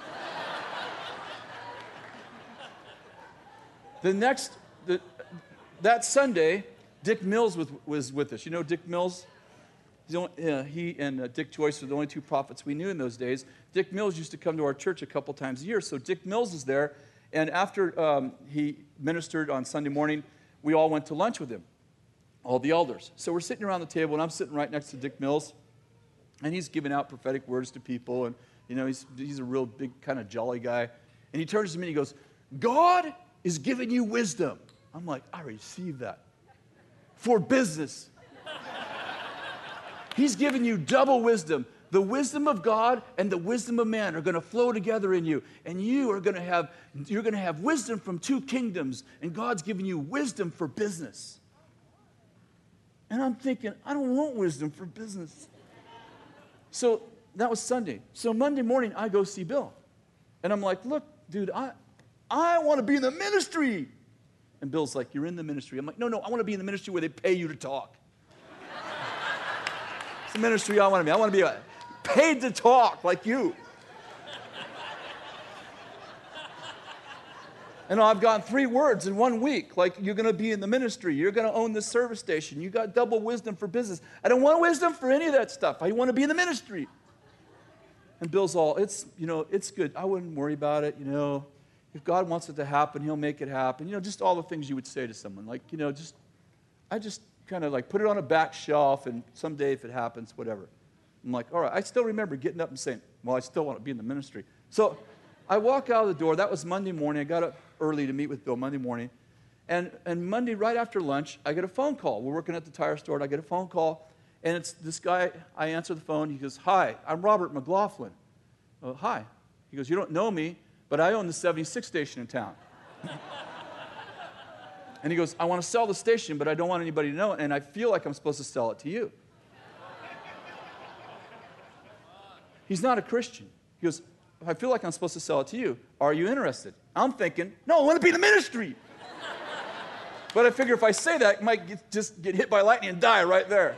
The next, the, that Sunday, Dick Mills was, was with us. You know Dick Mills? Only, uh, he and uh, Dick Joyce were the only two prophets we knew in those days. Dick Mills used to come to our church a couple times a year. So Dick Mills is there. And after um, he ministered on Sunday morning, we all went to lunch with him. all the elders. So we're sitting around the table, and I'm sitting right next to Dick Mills, and he's giving out prophetic words to people, and, you know, he's, he's a real big, kind of jolly guy. And he turns to me and he goes, God is giving you wisdom. I'm like, I received that. For business. He's giving you double wisdom. The wisdom of God and the wisdom of man are going to flow together in you. And you are going to have, you're going to have wisdom from two kingdoms. And God's giving you wisdom for business. And I'm thinking, I don't want wisdom for business. So that was Sunday. So Monday morning, I go see Bill. And I'm like, look, dude, I, I want to be in the ministry. And Bill's like, you're in the ministry. I'm like, no, no, I want to be in the ministry where they pay you to talk. It's the ministry I want to be. I want to be paid to talk like you. And I've gotten three words in one week. Like, you're going to be in the ministry. You're going to own this service station. You got double wisdom for business. I don't want wisdom for any of that stuff. I want to be in the ministry. And Bill's all, it's, you know, it's good. I wouldn't worry about it, you know. If God wants it to happen, he'll make it happen. You know, just all the things you would say to someone. Like, you know, just, I just kind of like put it on a back shelf, and someday if it happens, whatever. I'm like, all right. I still remember getting up and saying, well, I still want to be in the ministry. So I walk out of the door. That was Monday morning. I got up early to meet with Bill Monday morning. And, and Monday, right after lunch, I get a phone call. We're working at the tire store, and I get a phone call. And it's this guy. I answer the phone. He goes, hi, I'm Robert McLaughlin. Oh, hi. He goes, you don't know me, but I own the seventy-six station in town. And he goes, I want to sell the station, but I don't want anybody to know it, and I feel like I'm supposed to sell it to you. He's not a Christian. He goes, I feel like I'm supposed to sell it to you. Are you interested? I'm thinking, no, I want to be in the ministry. But I figure if I say that, I might get, just get hit by lightning and die right there.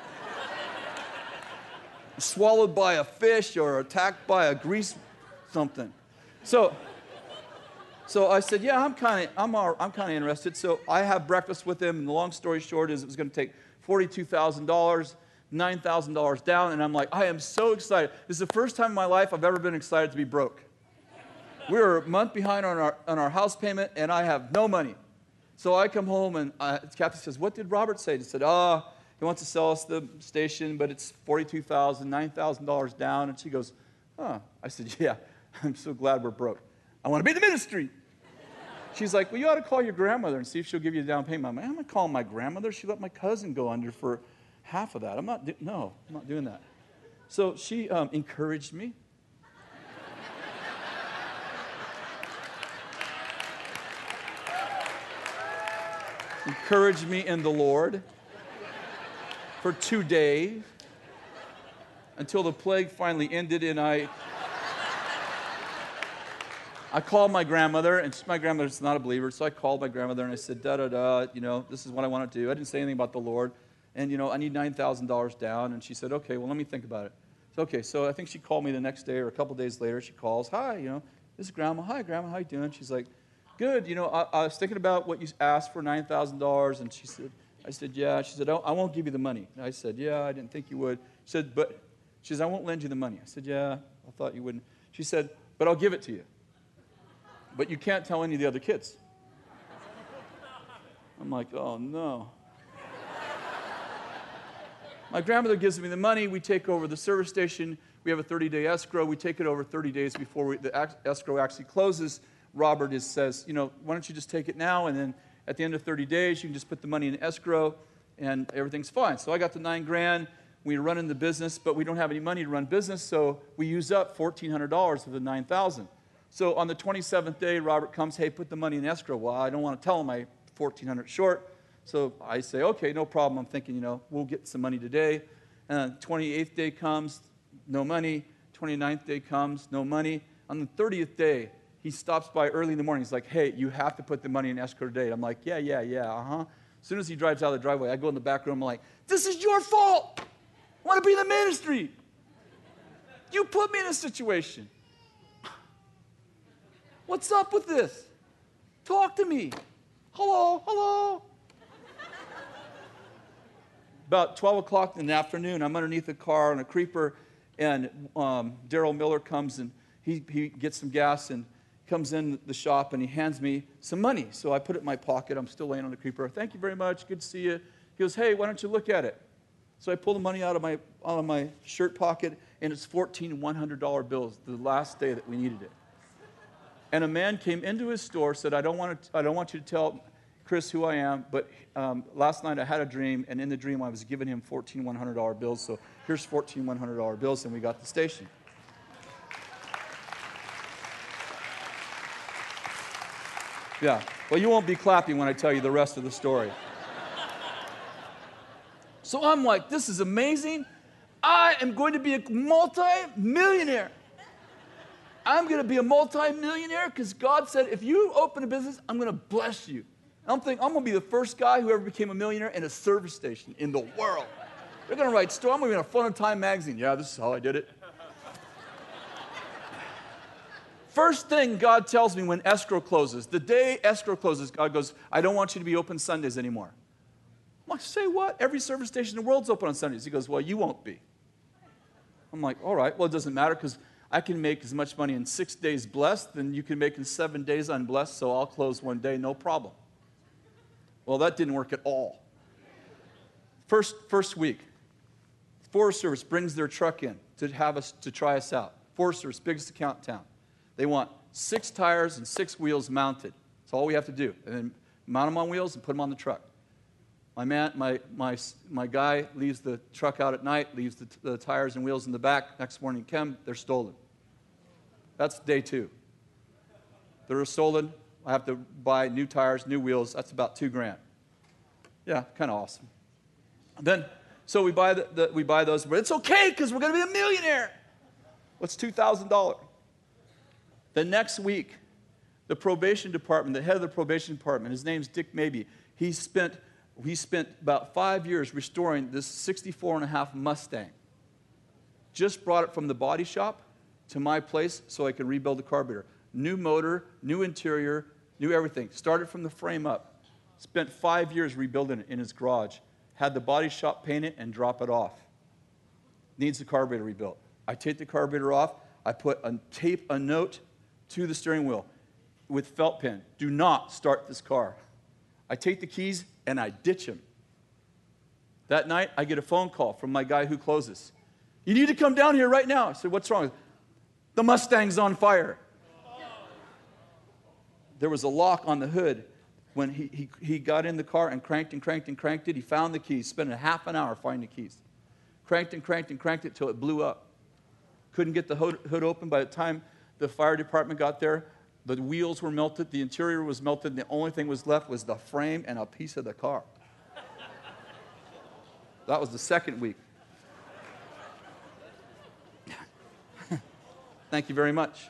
Swallowed by a fish or attacked by a grease something. So, so I said, yeah, I'm kind of I'm I'm kind of interested. So I have breakfast with him, and the long story short is it was going to take forty-two thousand dollars, nine thousand dollars down, and I'm like, I am so excited. This is the first time in my life I've ever been excited to be broke. We were a month behind on our on our house payment, and I have no money. So I come home, and uh, Kathy says, what did Robert say? He said, oh, he wants to sell us the station, but it's forty-two thousand dollars, nine thousand dollars down. And she goes, oh. I said, yeah, I'm so glad we're broke. I want to be in the ministry. She's like, well, you ought to call your grandmother and see if she'll give you a down payment. I'm like, I'm not calling my grandmother. She let my cousin go under for half of that. I'm not, do- no, I'm not doing that. So she um, encouraged me. encouraged me in the Lord for two days until the plague finally ended, and I I called my grandmother, and my grandmother's not a believer, so I called my grandmother and I said, da-da-da, you know, this is what I want to do. I didn't say anything about the Lord, and, you know, I need nine thousand dollars down, and she said, okay, well, let me think about it. So, okay, so I think she called me the next day or a couple days later. She calls, hi, you know, this is Grandma. Hi, Grandma, how you doing? She's like, good, you know, I, I was thinking about what you asked for nine thousand dollars, and she said, I said, yeah. She said, oh, I won't give you the money. And I said, yeah, I didn't think you would. She said, but, she said, I won't lend you the money. I said, yeah, I thought you wouldn't. She said, but I'll give it to you. But you can't tell any of the other kids. I'm like, oh, no. My grandmother gives me the money. We take over the service station. We have a thirty-day escrow. We take it over thirty days before we, the escrow actually closes. Robert is, says, you know, why don't you just take it now, and then at the end of thirty days, you can just put the money in escrow, and everything's fine. So I got the nine grand. We're running the business, but we don't have any money to run business, so we use up fourteen hundred dollars of the nine thousand dollars. So on the twenty-seventh day, Robert comes, hey, put the money in escrow. Well, I don't want to tell him I'm fourteen hundred dollars short. So I say, okay, no problem. I'm thinking, you know, we'll get some money today. And the twenty-eighth day comes, no money. twenty-ninth day comes, no money. On the thirtieth day, he stops by early in the morning. He's like, hey, you have to put the money in escrow today. I'm like, yeah, yeah, yeah, uh-huh. As soon as he drives out of the driveway, I go in the back room. I'm like, this is your fault. I want to be in the ministry. You put me in this situation. What's up with this? Talk to me. Hello, hello. About twelve o'clock in the afternoon, I'm underneath a car on a creeper, and um, Daryl Miller comes, and he, he gets some gas and comes in the shop, and he hands me some money. So I put it in my pocket. I'm still laying on the creeper. Thank you very much. Good to see you. He goes, hey, why don't you look at it? So I pull the money out of my out of my shirt pocket, and it's fourteen one hundred dollar bills, the last day that we needed it. And a man came into his store, said, I don't want to, I don't want you to tell Chris who I am, but um, last night I had a dream, and in the dream I was giving him fourteen one hundred dollar bills, so here's fourteen one hundred dollar bills, and we got the station. Yeah, well, you won't be clapping when I tell you the rest of the story. So I'm like, this is amazing. I am going to be a multi-millionaire. I'm going to be a multi-millionaire because God said, if you open a business, I'm going to bless you. I'm thinking, I'm going to be the first guy who ever became a millionaire in a service station in the world. They're going to write story. I'm going to be in a Fun Time magazine. Yeah, this is how I did it. First thing God tells me when escrow closes, the day escrow closes, God goes, I don't want you to be open Sundays anymore. I'm like, say what? Every service station in the world's open on Sundays. He goes, well, you won't be. I'm like, all right, well, it doesn't matter because I can make as much money in six days blessed than you can make in seven days unblessed, so I'll close one day, no problem. Well, that didn't work at all. First, first week, Forest Service brings their truck in to have us, to try us out. Forest Service, biggest account in town. They want six tires and six wheels mounted. That's all we have to do. And then mount them on wheels and put them on the truck. My man, my, my, my guy leaves the truck out at night, leaves the, the tires and wheels in the back. Next morning, Chem, they're stolen. That's day two. They're stolen. I have to buy new tires, new wheels. That's about two grand. Yeah, kind of awesome. Then, so we buy, the, the, we buy those, but it's okay because we're going to be a millionaire. What's two thousand dollars? The next week, the probation department, the head of the probation department, his name's Dick Mabey, he spent, he spent about five years restoring this sixty-four and a half Mustang. Just brought it from the body shop to my place so I could rebuild the carburetor. New motor, new interior, new everything. Started from the frame up. Spent five years rebuilding it in his garage. Had the body shop paint it and drop it off. Needs the carburetor rebuilt. I take the carburetor off. I put a tape, a note to the steering wheel with felt pen. Do not start this car. I take the keys and I ditch him. That night, I get a phone call from my guy who closes. You need to come down here right now. I said, what's wrong? The Mustang's on fire. There was a lock on the hood. When he, he, he got in the car and cranked and cranked and cranked it, he found the keys, spent a half an hour finding the keys. Cranked and cranked and cranked it till it blew up. Couldn't get the hood, hood open. By the time the fire department got there, the wheels were melted, the interior was melted, and the only thing was left was the frame and a piece of the car. That was the second week. Thank you very much.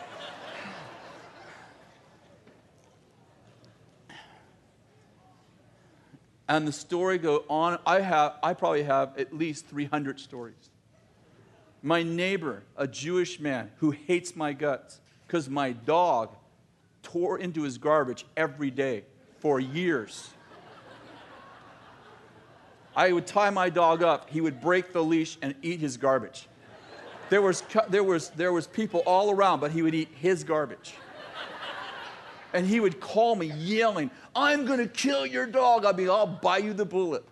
And the story go on. I have, I probably have at least three hundred stories. My neighbor, a Jewish man who hates my guts because my dog tore into his garbage every day for years. I would tie my dog up. He would break the leash and eat his garbage. There was, there was, there was people all around, but he would eat his garbage. And he would call me yelling, I'm going to kill your dog. I'd be, I'll buy you the bullet.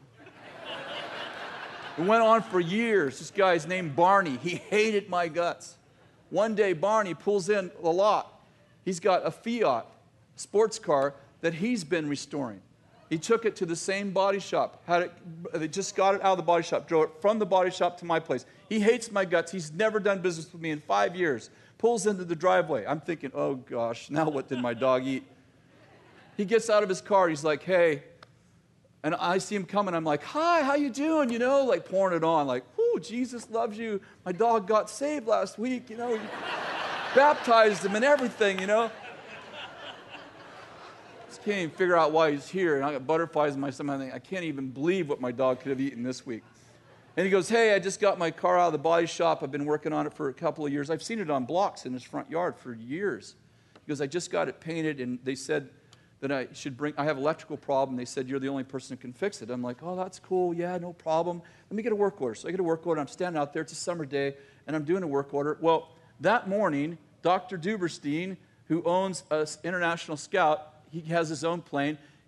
It went on for years. This guy's named Barney. He hated my guts. One day, Barney pulls in a lot. He's got a Fiat sports car that he's been restoring. He took it to the same body shop. Had it, they just got it out of the body shop, drove it from the body shop to my place. He hates my guts. He's never done business with me in five years. Pulls into the driveway. I'm thinking, oh gosh, now what did my dog eat? He gets out of his car. He's like, hey. And I see him coming. I'm like, hi, how you doing? You know, like pouring it on. Like, oh, Jesus loves you. My dog got saved last week. You know, baptized him and everything, you know. Just can't even figure out why he's here. And I got butterflies in my stomach. I can't even believe what my dog could have eaten this week. And he goes, hey, I just got my car out of the body shop. I've been working on it for a couple of years. I've seen it on blocks in his front yard for years. He goes, I just got it painted, and they said that I should bring, I have an electrical problem. They said, you're the only person who can fix it. I'm like, oh, that's cool. Yeah, no problem. Let me get a work order. So I get a work order. I'm standing out there. It's a summer day, and I'm doing a work order. Well, that morning, Doctor Duberstein, who owns an International Scout, he has his own plane. He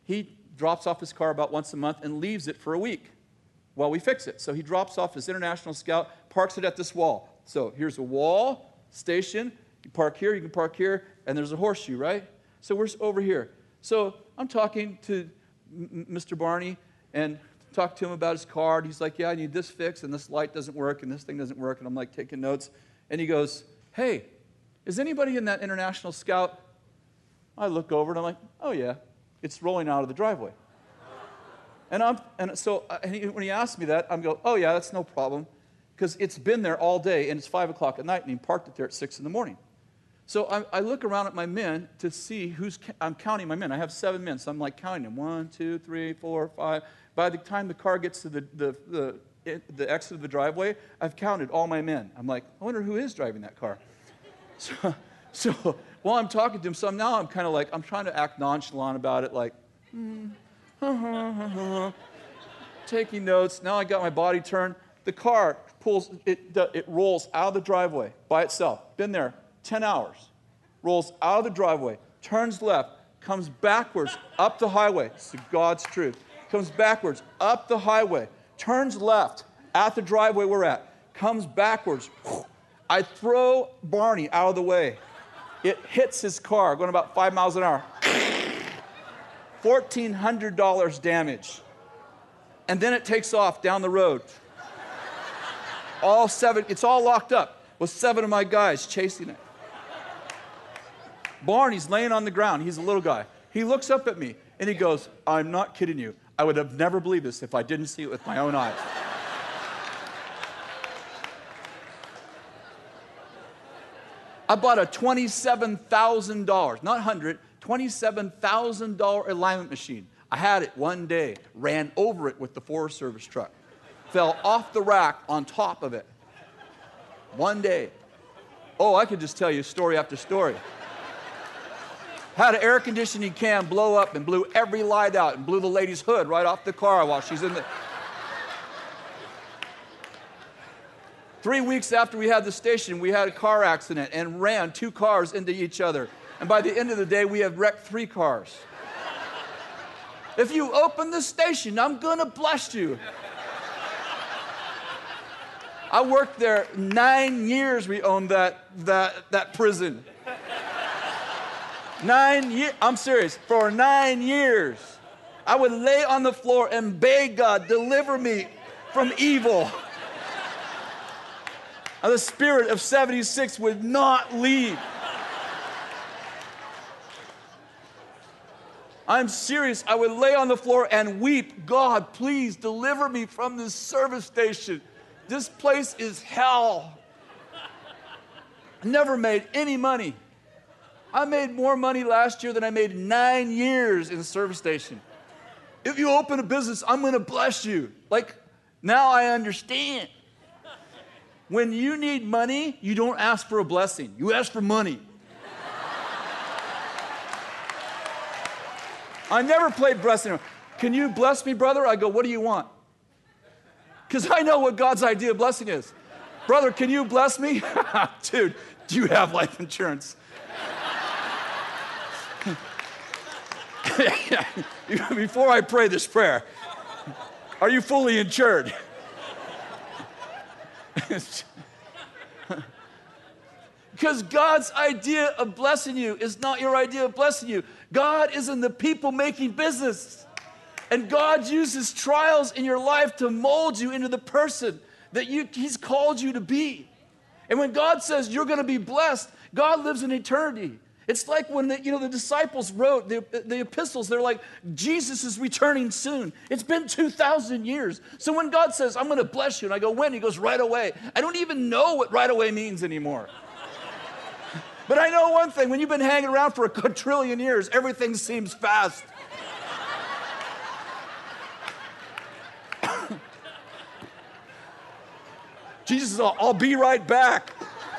drops off his car about once a month and leaves it for a week while we fix it. So he drops off his International Scout, parks it at this wall. So here's a wall, station. You park here, you can park here, and there's a horseshoe, right? So we're over here. So I'm talking to Mister Barney and talk to him about his car. And he's like, yeah, I need this fixed, and this light doesn't work, and this thing doesn't work. And I'm like taking notes. And he goes, hey, is anybody in that International Scout? I look over, and I'm like, oh, yeah. It's rolling out of the driveway. And, I'm, and so and he, when he asked me that, I'm going, oh, yeah, that's no problem. Because it's been there all day, and it's five o'clock at night, and he parked it there at six in the morning. So I, I look around at my men to see who's, I'm counting my men. I have seven men, so I'm like counting them. One, two, three, four, five. By the time the car gets to the, the, the, it, the exit of the driveway, I've counted all my men. I'm like, I wonder who is driving that car. So, so while I'm talking to him, so now I'm kind of like, I'm trying to act nonchalant about it, like, mm, ha, ha, ha, ha, taking notes. Now I got my body turned. The car pulls, it, it rolls out of the driveway by itself. Been there ten hours. Rolls out of the driveway, turns left, comes backwards up the highway. It's God's truth. Comes backwards up the highway, turns left at the driveway we're at, comes backwards. I throw Barney out of the way. It hits his car, going about five miles an hour. fourteen hundred dollars damage. And then it takes off down the road. All seven, it's all locked up with seven of my guys chasing it. Barney's laying on the ground. He's a little guy. He looks up at me and he goes, I'm not kidding you. I would have never believed this if I didn't see it with my own eyes. I bought a twenty-seven thousand dollars, not one hundred dollars, twenty-seven thousand dollars alignment machine. I had it one day, ran over it with the Forest Service truck, fell off the rack on top of it. One day. Oh, I could just tell you story after story. Had an air conditioning can blow up and blew every light out and blew the lady's hood right off the car while she's in the... Three weeks after we had the station, we had a car accident and ran two cars into each other. And by the end of the day, we had wrecked three cars. If you open the station, I'm gonna bless you. I worked there nine years. We owned that, that, that prison. Nine years, I'm serious, for nine years. I would lay on the floor and beg God, deliver me from evil. And the spirit of seventy-six would not leave. I'm serious. I would lay on the floor and weep, God, please deliver me from this service station. This place is hell. I never made any money. I made more money last year than I made nine years in the service station. If you open a business, I'm going to bless you. Like, now I understand. When you need money, you don't ask for a blessing. You ask for money. I never played blessing. Can you bless me, brother? I go, what do you want? Because I know what God's idea of blessing is. Brother, can you bless me? Dude, do you have life insurance? Before I pray this prayer, are you fully insured? Because God's idea of blessing you is not your idea of blessing you. God is in the people-making business. And God uses trials in your life to mold you into the person that you, He's called you to be. And when God says you're going to be blessed, God lives in eternity. It's like when the, you know, the disciples wrote the, the epistles. They're like, Jesus is returning soon. It's been two thousand years. So when God says, I'm going to bless you, and I go, when? He goes, right away. I don't even know what right away means anymore. But I know one thing. When you've been hanging around for a quadrillion years, everything seems fast. Jesus, I'll, I'll be right back.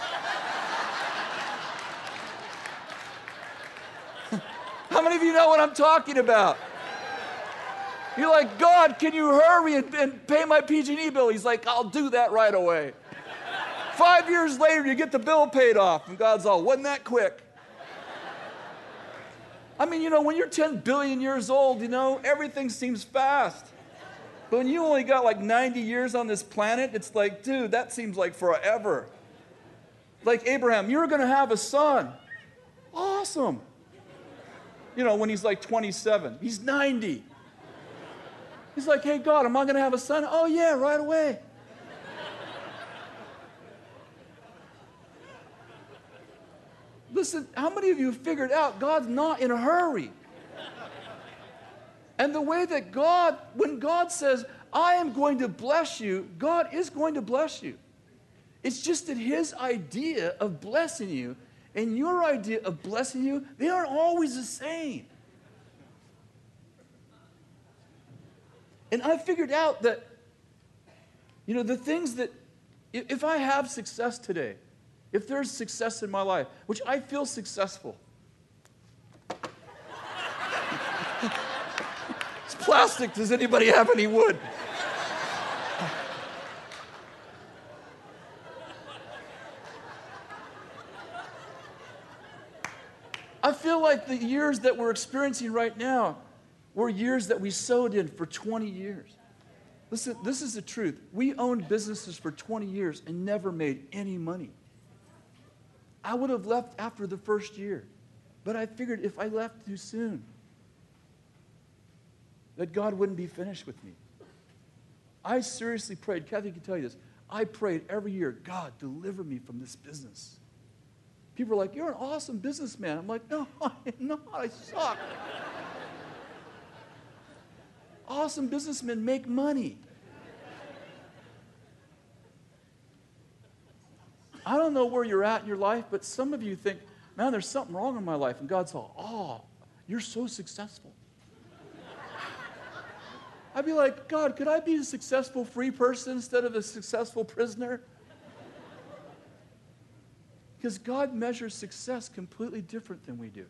How many of you know what I'm talking about? You're like, God, can you hurry and, and pay my P G and E bill? He's like, I'll do that right away. Five years later, you get the bill paid off, and God's all, wasn't that quick? I mean, you know, when you're ten billion years old, you know, everything seems fast. But when you only got like ninety years on this planet, it's like, dude, that seems like forever. Like Abraham, you're going to have a son. Awesome. You know, when he's like twenty-seven, he's ninety. He's like, hey, God, am I going to have a son? Oh, yeah, right away. Listen, how many of you have figured out God's not in a hurry? And the way that God, when God says, I am going to bless you, God is going to bless you. It's just that his idea of blessing you and your idea of blessing you, they aren't always the same. And I figured out that, you know, the things that, if I have success today, if there's success in my life, which I feel successful. It's plastic. Does anybody have any wood? I feel like the years that we're experiencing right now were years that we sowed in for twenty years. Listen, this is the truth. We owned businesses for twenty years and never made any money. I would have left after the first year, but I figured if I left too soon, that God wouldn't be finished with me. I seriously prayed. Kathy can tell you this. I prayed every year, God, deliver me from this business. People are like, you're an awesome businessman. I'm like, no, I'm not. I suck. Awesome businessmen make money. I don't know where you're at in your life, but some of you think, man, there's something wrong in my life. And God's all, oh, you're so successful. I'd be like, God, could I be a successful free person instead of a successful prisoner? Because God measures success completely different than we do.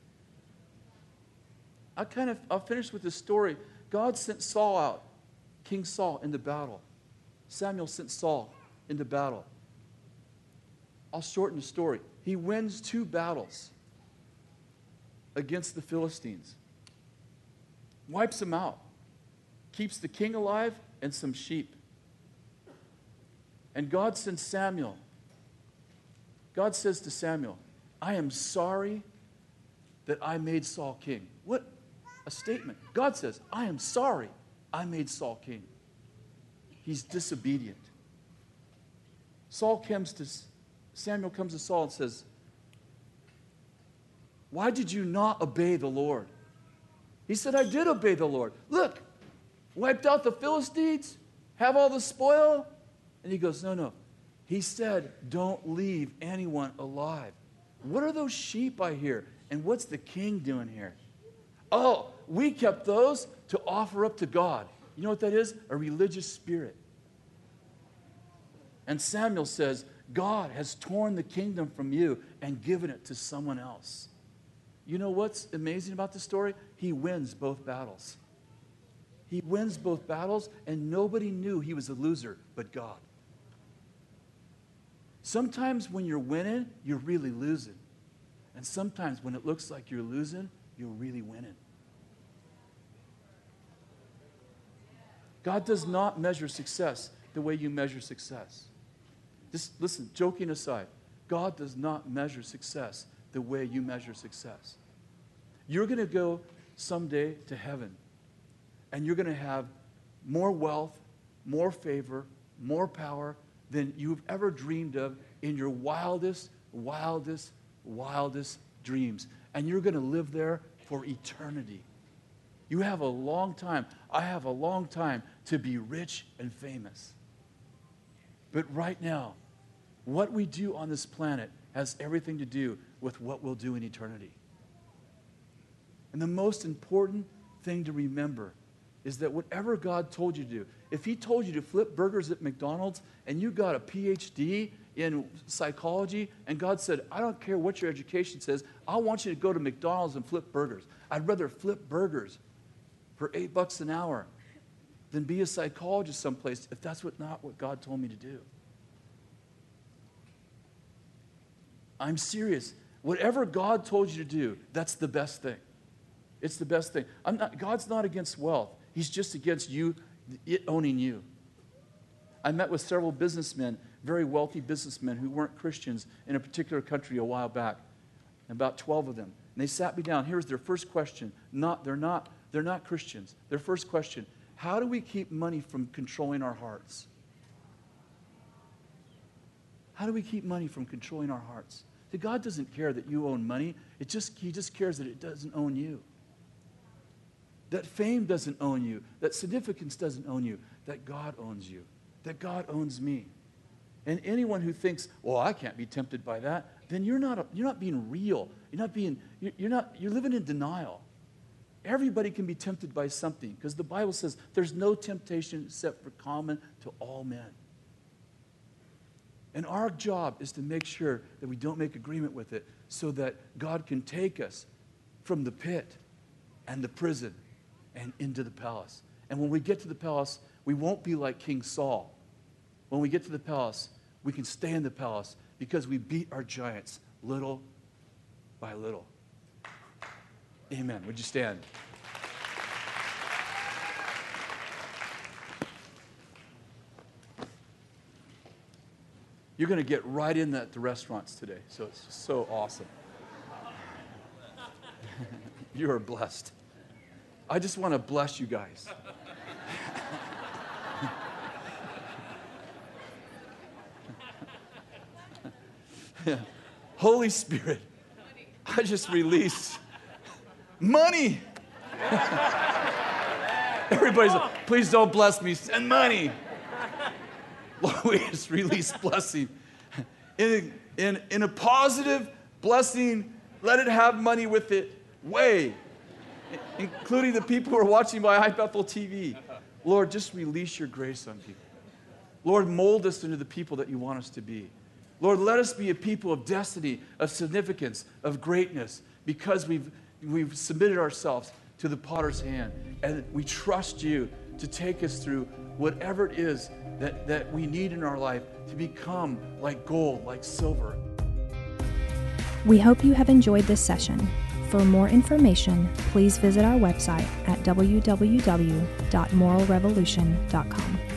I kind of, I'll finish with this story. God sent Saul out, King Saul, into battle. Samuel sent Saul into battle. I'll shorten the story. He wins two battles against the Philistines. Wipes them out. Keeps the king alive and some sheep. And God sends Samuel. God says to Samuel, I am sorry that I made Saul king. What a statement. God says, I am sorry I made Saul king. He's disobedient. Saul comes to, Samuel comes to Saul and says, why did you not obey the Lord? He said, I did obey the Lord. Look, wiped out the Philistines, have all the spoil. And he goes, no, no. He said, don't leave anyone alive. What are those sheep I hear? And what's the king doing here? Oh, we kept those to offer up to God. You know what that is? A religious spirit. And Samuel says, God has torn the kingdom from you and given it to someone else. You know what's amazing about this story? He wins both battles. He wins both battles, and nobody knew he was a loser but God. Sometimes when you're winning, you're really losing. And sometimes when it looks like you're losing, you're really winning. God does not measure success the way you measure success. Just listen, joking aside, God does not measure success the way you measure success. You're going to go someday to heaven, and you're going to have more wealth, more favor, more power than you've ever dreamed of in your wildest, wildest, wildest dreams. And you're going to live there for eternity. You have a long time. I have a long time to be rich and famous. But right now, what we do on this planet has everything to do with what we'll do in eternity. And the most important thing to remember is that whatever God told you to do, if he told you to flip burgers at McDonald's and you got a P H D in psychology and God said, I don't care what your education says, I want you to go to McDonald's and flip burgers. I'd rather flip burgers for eight bucks an hour than be a psychologist someplace if that's what, not what God told me to do. I'm serious. Whatever God told you to do, that's the best thing. It's the best thing. I'm not, God's not against wealth. He's just against you, it owning you. I met with several businessmen, very wealthy businessmen who weren't Christians in a particular country a while back, about twelve of them. And they sat me down. Here's their first question. Not, they're not, they're not Christians. Their first question, how do we keep money from controlling our hearts? How do we keep money from controlling our hearts? See, God doesn't care that you own money. It just, he just cares that it doesn't own you. That fame doesn't own you. That significance doesn't own you. That God owns you. That God owns me. And anyone who thinks, well, I can't be tempted by that, then you're not, you're not being real. You're not being, you're not, you're living in denial. Everybody can be tempted by something because the Bible says there's no temptation except for common to all men. And our job is to make sure that we don't make agreement with it so that God can take us from the pit and the prison and into the palace. And when we get to the palace, we won't be like King Saul. When we get to the palace, we can stay in the palace because we beat our giants little by little. Amen. Would you stand? You're going to get right in at the restaurants today, so it's just so awesome. You are blessed. I just want to bless you guys. Holy Spirit, I just release money. Everybody's like, please don't bless me, send money. Lord, we just release blessing in, in, in a positive blessing. Let it have money with it way, including the people who are watching by iBethel T V. Lord, just release your grace on people. Lord, mold us into the people that you want us to be. Lord, let us be a people of destiny, of significance, of greatness, because we've, we've submitted ourselves to the potter's hand, and we trust you to take us through whatever it is that, that we need in our life to become like gold, like silver. We hope you have enjoyed this session. For more information, please visit our website at w w w dot moral revolution dot com.